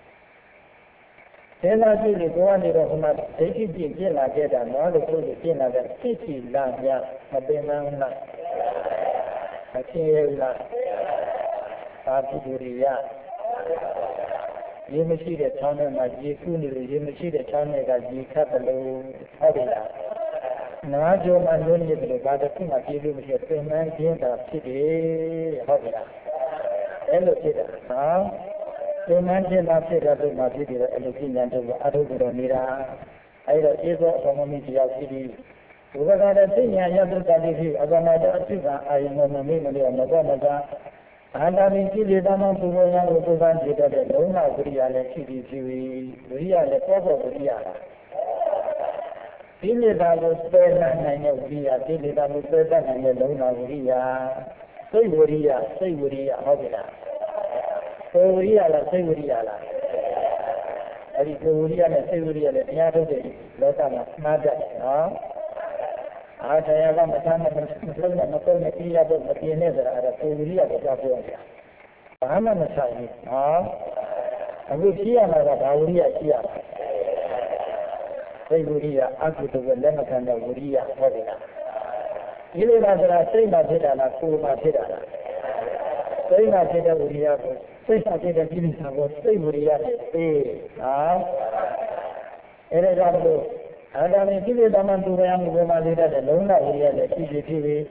သေနာကြည့်လို့ကိုယ်ကနေတော့ဟိုမှာဒိဋ္ဌိကြည့်ပြလာခဲ့တာနော်လို့ပြောလို့ပြလာတဲ့သိချီလာမြမပင်မလားမသိရလားသာတိဒုရိယရေမရှိတဲ့ချောင်းထဲမှာရေကူးနေလို့ရေမရှိတဲ့ချောင်းထဲကရေခတ်တယ်လို့ဟုတ်တယ်လားနာကြုံမှလုံးနေတယ်လို့ဘာတစ်ခုမှပြေလို့မရှိပင်မကျင်းတာဖြစ်တယ်ဟုတ်တယ်လားအဲ့လိုဖြစ်တာနော်ဒီမှန်ချင်းသာဖြစ်တဲ့လို့မှဖြစ်တယ်အဲ့လိုပြညာတို့ကအထုပ်တော်နေတာအဲ့တော့ဧသောအမမီတရားရှိပြီးဘုရားကလည်းသိညာရတ္တတိဖြစ်အကမတအဖြစ်ကအာယုံမမေ့မလျော့မပေါ်မစားအာတာမိကိလေသာမှပူဇော်ရလို့ပုဂ္ဂိုလ်ဖြစ်တဲ့လုံးဝဝိရိယလည်းဖြစ်ပြီးဖြစ်ပြီးဝိရိယလည်းပေါ်ပေါ်ဝိရိယလားကိလေသာကိုပယ်နိုင်တဲ့ဝိရိယကိလေသာကိုပယ်တတ်နိုင်တဲ့လုံးဝဝိရိယစိတ်ဝိရိယဟုတ်ပြီလားကိုယ်ဝိရိယလားစိတ်ဝိရိယလားအဲ့ဒီကိုယ်ဝိရိယနဲ့စိတ်ဝိရိယနဲ့တရားထုတ်တဲ့လောကမှာမှားတတ်နော်အားတရားကမတမ်းမဆုံးမဆုံးနဲ့ပြရတော့မပြင်းနဲ့ဆိုတာအဲ့ဒါကိုယ်ဝိရိယကိုကြောက်ပြောရဘာမှမဆိုင်ဘူးနော်အခုကြည့်ရမှာကဘာဝိရိယကြည့်ရမှာစိတ်ဝိရိယအကုသိုလ်လက်မခံတဲ့ဝိရိယဟုတ်တယ်လားဒီလိုပါဆိုတာစိတ်မှဖြစ်တာလားကိုယ်မှဖြစ်တာလားစိတ်မှဖြစ်တဲ့ဝိရိယကိုစိတ်မှဖြစ်တဲ့ကိလေသာကိုစိတ်ဝိရိယနဲ့သိနော်အဲ့ဒါကြောင့်လို့အာဂမိကိလေသာမှသူရမှုကိုမှလေးတဲ့လုံးဝဝိရိယနဲ့ဖြစ်ပြီး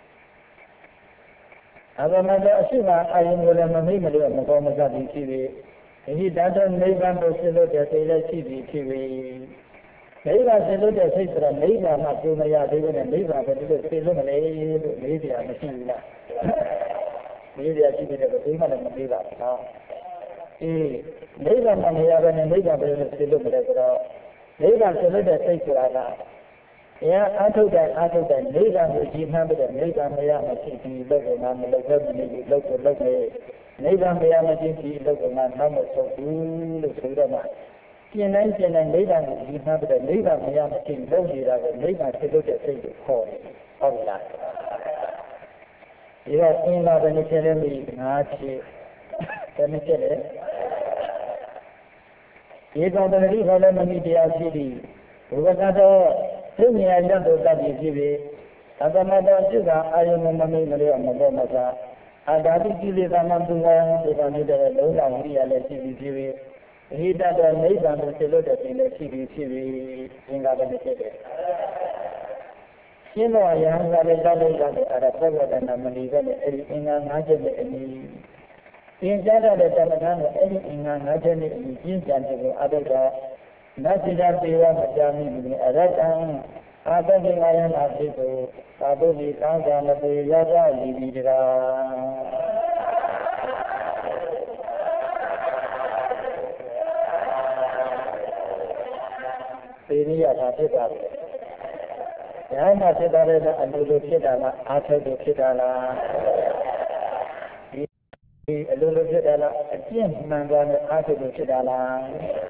အာဂမတော့အရှိမအာယုံကိုလည်းမမိတ်မလို့မကောမစားပြီးဖြစ်ပြီးဒီဓာတ်နိဗ္ဗာန်ကိုသိလို့တဲ့စိတ်လည်းရှိပြီးဖြစ်ပြီးနိဗ္ဗာန်သိလို့တဲ့စိတ်ဆိုတော့နိဗ္ဗာန်မှာပြုမရသေးဘူးနဲ့နိဗ္ဗာန်ပဲဒီလိုသိလို့မလဲလို့လေးပြမရှိဘူးလားလေးပြရှိတဲ့ကိုသိမှလည်းမသိပါဘူးနော်နိဗ္ဗာန်မှာမရဘဲနဲ့နိဗ္ဗာန်ပဲသိလို့မလဲဆိုတော့နိဗ္ဗာန်သိလို့တဲ့စိတ်ဆိုတာကတရားအားထုတ်တဲ့နိဗ္ဗာန်ကိုကြည်မှန်းပြီးတဲ့နိဗ္ဗာန်မရမရှိဘူးလို့ကမှမလုပ်ဘဲနေလို့လုပ်နေနိဗ္ဗာန်မရမရှိဘူးလို့ကမှနောက်မဆုံးဘူးလို့ဆိုတော့မှကျင်တိုင်းနိဗ္ဗာန်ကိုကြည်မှန်းပြီးတဲ့နိဗ္ဗာန်မရမရှိဘူးလုပ်နေတာကိုနိဗ္ဗာန်သိလို့တဲ့စိတ်ကိုခေါ်တယ်ဟုတ်လားဒီတော့အင်းလာတဲ့ဖြစ်တဲ့မိ5ချက်တနည်းချက်လေဒီကောင်တတိခေါ်လည်းမမိတရားရှိသည်ဘုရားကတော့သိဉာဏ်ရတ်တို့တတ်ပြီးဖြစ်ပြီးအတ္တမတော်ရှိတာအာယုံမမိတ်မလျော့မပေါ်မစားအာဓာတိကိလေသာမှသူကဒီကောင်နေတဲ့လုံးဝဝိရိယလည်းရှိပြီးဖြစ်ပြီးဟိတတော်နိဗ္ဗာန်ကိုသိလို့တဲ့ခြင်းလည်းရှိပြီးဖြစ်ပြီးသင်္ကာပဲဖြစ်တယ်ရှင်းတော့ရဟန်းကလည်းတောက်လိုက်တာအဲ့ဒါဘောဂတနာမဏိပဲနဲ့အဲ့ဒီအင်္ဂါ5ချက်နဲ့အညီသင်ကြားတဲ့တမန်တော်အဲ့ဒီအင်္ဂါ5ချက်နဲ့အညီကျင့်ကြံတဲ့ကိုအတုတော်နတ်စီတာပေဝမကြာမိဘူးအရတံအာတတိမာယနာဖြစ်သူသာတုတိသံဃာမတိရကြလီပြီးတကားသေရိယတာဖြစ်တာပဲ။ဉာဏ်မှာဖြစ်တာလည်းအလိုလိုဖြစ်တာလားအာထုပ်လိုဖြစ်တာလားဒီအလိုလိုဖြစ်တာလားအကျင့်မှန်သွားတဲ့အာထုပ်လိုဖြစ်တာလား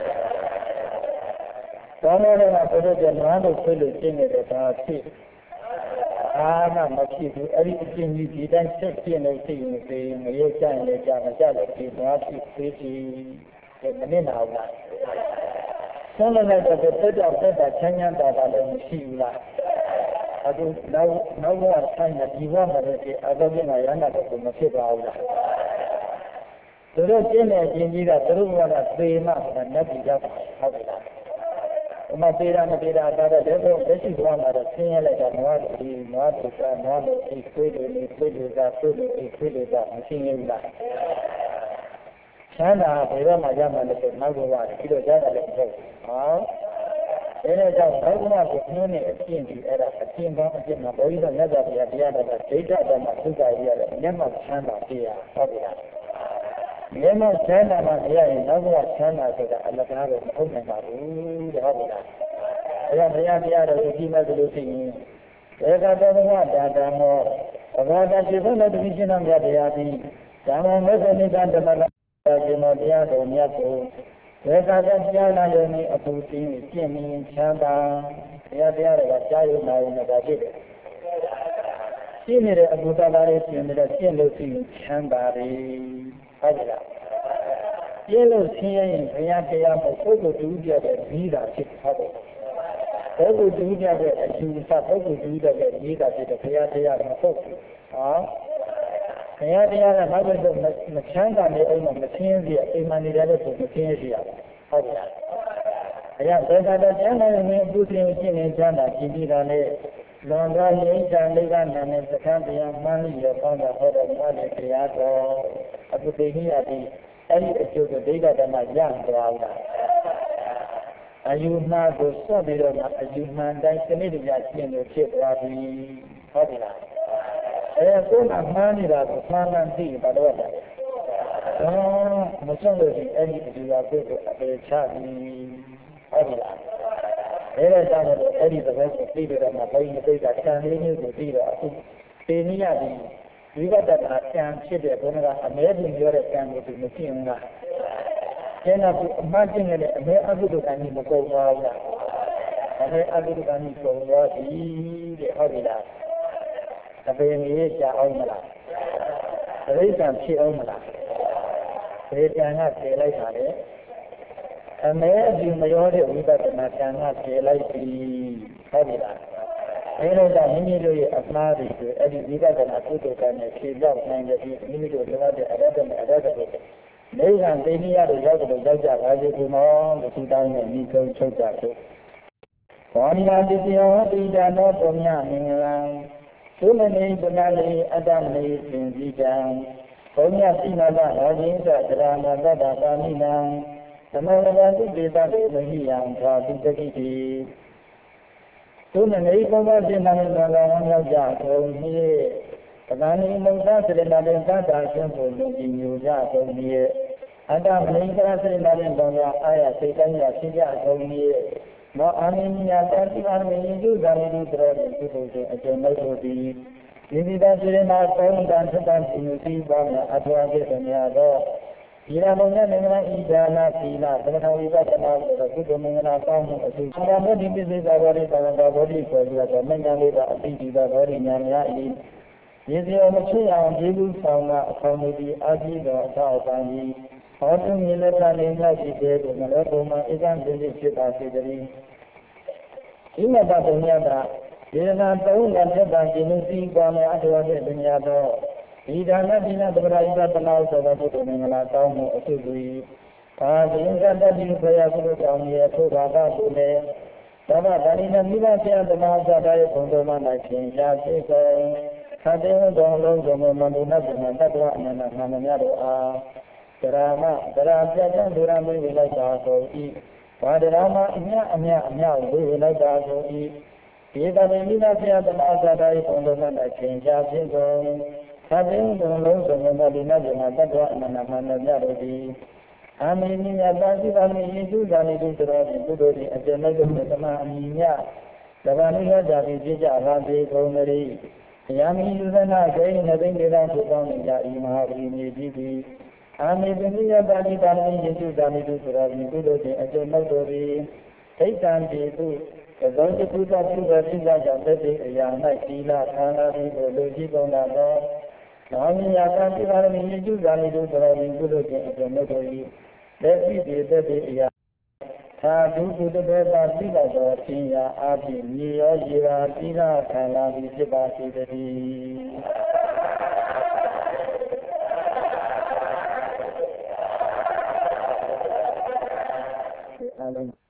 သောမောလည်းကဆိုတော့နွားလို့ခွေးလို့ရှင်းနေတဲ့ဒါဖြစ်အာမမဖြစ်ဘူးအဲ့ဒီအကျင့်ကြီးဒီတိုင်းဆက်ပြင်းနေသိနေသေးမရကြရင်လည်းကြာမကြလို့ဒီနွားဖြစ်သေးတယ်မနစ်နာဘူးလားဆုံးလိုက်တဲ့တက်တာချမ်းချမ်းသာသာလည်းမရှိဘူးလားအခုနောက်ဘဝဆိုင်တဲ့ဒီဘဝမှာလည်းအတော့ကရဟန္တာကိုမဖြစ်ပါဘူးလားသူတို့ကျင့်တဲ့အချင်းကြီးကသူတို့ဘဝကသေမှဆိုတာနတ်ပြည်ရောက်ဟုတ်ပြီလားဥမသေးတာမသေးတာဒါတော့လက်ရှိဘဝမှာတော့ဆင်းရဲလိုက်တာနွားတူနွားတူကနွားလို့အိတ်ခွေးတွေနေခွေးတွေကခွေးတွေအိတ်ခွေးတွေကမရှိဘူးလားချမ်းသာဘယ်တော့မှရမှလည်းဆိုနောက်ဘဝဒီလိုကြားတယ်လည်းဟုတ်ဟောဒါကြောင့်နောက်ဘဝကိုနှင်းနေအကျင့်ကြီးအဲ့ဒါအကျင့်ကောင်းအကျင့်မှာဘုရားမြတ်စွာဘုရားတရားတော်ကဒိဋ္ဌဓမ္မသုခရရတယ်မျက်မှောက်ချမ်းသာပြရဟုတ်ပြီလားမျက်မှောက်ချမ်းသာမှမရရင်နောက်ဘဝချမ်းသာဆိုတာအလကားတော့မဟုတ်နိုင်ပါဘူးတဲ့ဟုတ်ပြီလားအဲ့ဒါဘုရားတရားတော်ကိုကြည့်မှဆိုလို့ရှိရင်ဒေကတော်ဘဝဒါဓမ္မောဘဂဝတာရှိဖို့လည်းတတိရှင်တော်မြတ်တရားသည်ဓမ္မမေသနိကဓမ္မလားရှင်တော်တရားတော်မြတ်ကိုဒေကတော်ကြားလာရုံနဲ့အပူတင်းကျင့်မြင်ချမ်းသာတရားတွေကကြားရုံနာရုံနဲ့ဒါဖြစ်တယ်ရှင်းနေတဲ့အပူတရားတွေရှင်းနေတဲ့ရှင်းလို့ရှိရင်ချမ်းသာတယ်ဟုတ်ကဲ့လားရှင်းလို့ရှင်းရင်ဘုရားတရားကိုပုဂ္ဂိုလ်တူပြတဲ့ပြီးတာဖြစ်ဟုတ်တယ်ပုဂ္ဂိုလ်တူပြတဲ့အကျိုးဆက်ပုဂ္ဂိုလ်တူပြတဲ့ပြီးတာဖြစ်တဲ့ဘုရားတရားကိုပုဂ္ဂိုလ်ဟောဘုရားတရားကဘာလို့ဆိုမချမ်းသာနေအောင်မသိင်းစီအိမ်မနေရတဲ့ဆိုမသိင်းစီရဟုတ်ကဲ့အရာဘယ်ကတော့ကျမ်းစာနဲ့ပုသိင်းရှင်းနေချမ်းသာကြည်ပြီးတာနဲ့လွန်သွားရိစ္ဆာနိဗ္ဗာန်နဲ့သက္ကတရားမှန်းပြီးတော့ကောင်းတာဟောတော်မူတဲ့တရားတော်အပုသိကြီးရပြီးအဲ့ဒီအကျိုးကိုဒိဋ္ဌဓမ္မရသွားတာအယူမှားကိုစော့ပြီးတော့အယူမှန်တိုင်းစနစ်တကျရှင်းလို့ဖြစ်သွားပြီဟုတ်ပြီလားကိုယ်ကမှန်းနေတာကိုမှန်မှန်သိပါတော့တယ်မဆုံးလို့ဒီအဲ့ဒီအကျိုးအဖြစ်ကိုအပေချပြီးဟုတ်ပြီလားအဲ့ဒါကြောင့်အဲ့ဒီသဘောကိုသိပြီးတော့မှဘိသိတာခြံလေးမျိုးကိုသိတော့အခုပေနိယဒီဝိပဿနာခြံဖြစ်တဲ့ဘုန်းကအမဲပြင်ပြောတဲ့ခြံကိုသူမသိဘူးလားကျင်းတော့အမှတ်ကျင့်တဲ့အမဲအကုသိုလ်ကံကြီးမကုန်ပါဘူးလားအမဲအကုသိုလ်ကံကြီးကုန်ရောဒီတဲ့ဟုတ်ပြီလားအပေမြေရှာအောင်မလားပရိသံဖြစ်အောင်မလားဒေတံကပြေလိုက်ပါလေအမဲအဒီမရောတဲ့ဝိပဿနာဉာဏ်ကပြေလိုက်ပြီဟုတ်ပြီလားအဲလိုကြောင့်မိမိတို့ရဲ့အမှားတွေဆိုအဲ့ဒီဝိပဿနာကုသိုလ်ကံနဲ့ဖြေပြောက်နိုင်တဲ့ဒီမိမိတို့လိုအပ်တဲ့အရဟတနဲ့အရဟတကိုနိဗ္ဗာန်သိနိယတို့ရောက်တဲ့ရောက်ကြပါစေဒီမောလို့သူတိုင်းနဲ့ဤဆုံးချုပ်ကြသို့ဘောနိမာတိယောတိဒါနောပုညမင်္ဂလံသုမနေပနာလေအတ္တမေသင်္တိတံဘုံညစိမလဟောခြင်းသတရာမတ္တကာမိနံသမဝရတုပိသတိမဟိယံသာတိတတိတိသုမနေဘုံမစိနာမေတော်တော်ရောက်ကြကုန်၏ပဒဏိမုဒ္ဒစေနာတေသတ္တရှင်ဘုံဒီညူကြကုန်၏အတ္တမနိကရစေနာတေတော်တော်အာရစိတ်တိုင်းရဖြစ်ကြကုန်၏မောအာနိညာတတိအာမေယုဇာမိတုတော်ဒီပုဂ္ဂိုလ်အကျဉ်းလိုက်လို့ဒီဒီသာစေနာသုံးတန်သတ္တစီနုစီပါမအထွားဖြစ်များတော့ဒီရမုံနဲ့မင်္ဂလာဣဒါနာသီလသမထဝိပဿနာဆိုတော့ကုသမင်္ဂလာကောင်းမှုအထူးသာမေဒီပစ္စေသာဘောဓိသံဃာဘောဓိဆိုပြီးတော့မင်္ဂလာလေးကအတိဒီသာဘောဓိညာများဤဒီစီမချွတ်အောင်ဒီလူဆောင်ကအခေါ်နေပြီးအာကြည့်တော်အထောက်အပံ့ကြီးဟောတုမြေလက်တာလေးများရှိတဲ့ဒီမလောဘုံမှာဧကံပြည့်စုံဖြစ်ပါစေတည်းဒီမတပုံရတာဒေသနာသုံးလက်သက်တာကျင့်စီပွားများအထောက်အပံ့များတော့ဒီဒါနတိနာတပရာဣဒတနာဆိုသောဘုဒ္ဓမင်္ဂလာကောင်းမှုအစုစု၏ဘာသင်္ကတတိဘုရားကုသိုလ်ဆောင်ရဲ့ထိုဘာသာကိုလည်းသဗ္ဗဒါနိနမိဘဆရာသမားသာရဲ့ဘုံတော်မှ၌ဖြင့်ရာရှိကုန်သတ္တေဝတော်လုံးစုံမန္တုနတ်ဗုဒ္ဓတတ္တဝအနန္တနာမများတို့အားဒရာမဒရာပြတ်တဲ့ဒရာမေးလိုက်တာဆို၏ဘာဒရာမအမြအမြဝေလိုက်တာဆို၏ဒီတပင်မိသားပြသနာသာတိုင်းပုံလုံးနဲ့အချင်းချဖြစ်ကုန်သတ္တိဘုံလုံးစုံသောဒီနတ်ပြည်မှာတတ္တဝအနန္တမှန်မြတ်တို့သည်အာမေနိယတာစိပါမိယေစုဇာနိတုသရောဒီကုသိုလ်သည်အကျဉ်းလိုက်တဲ့သမအမိညသဗ္ဗနိယဇာတိဖြစ်ကြပါစေကုန်သတည်းယာမိလူသနာဂိနေသိနေသောသူပေါင်းကြဤမဟာပရိနိဗ္ဗိတိအာမေပနိယတာတိပါမိယေစုဇာနိတုသရောဒီကုသိုလ်သည်အကျဉ်းလိုက်တို့သည်ဒိဋ္ဌံတိတုသောတိကုသပြုသောစိတ်ကြောင့်တည်းအရာ၌သီလဌာနသည်ကိုလူကြည့်ကုန်သောနာမယတာတိပါမိယေစုဇာနိတုသရောဒီကုသိုလ်သည်အကျဉ်းလိုက်တို့၏လက်ရှိတည်းအရာသာဓုကုတ္တတာသိတော်သောအခြင်းရာအဖြစ်မြေရောရေရာသီလဌာနသည်ဖြစ်ပါစေတည်း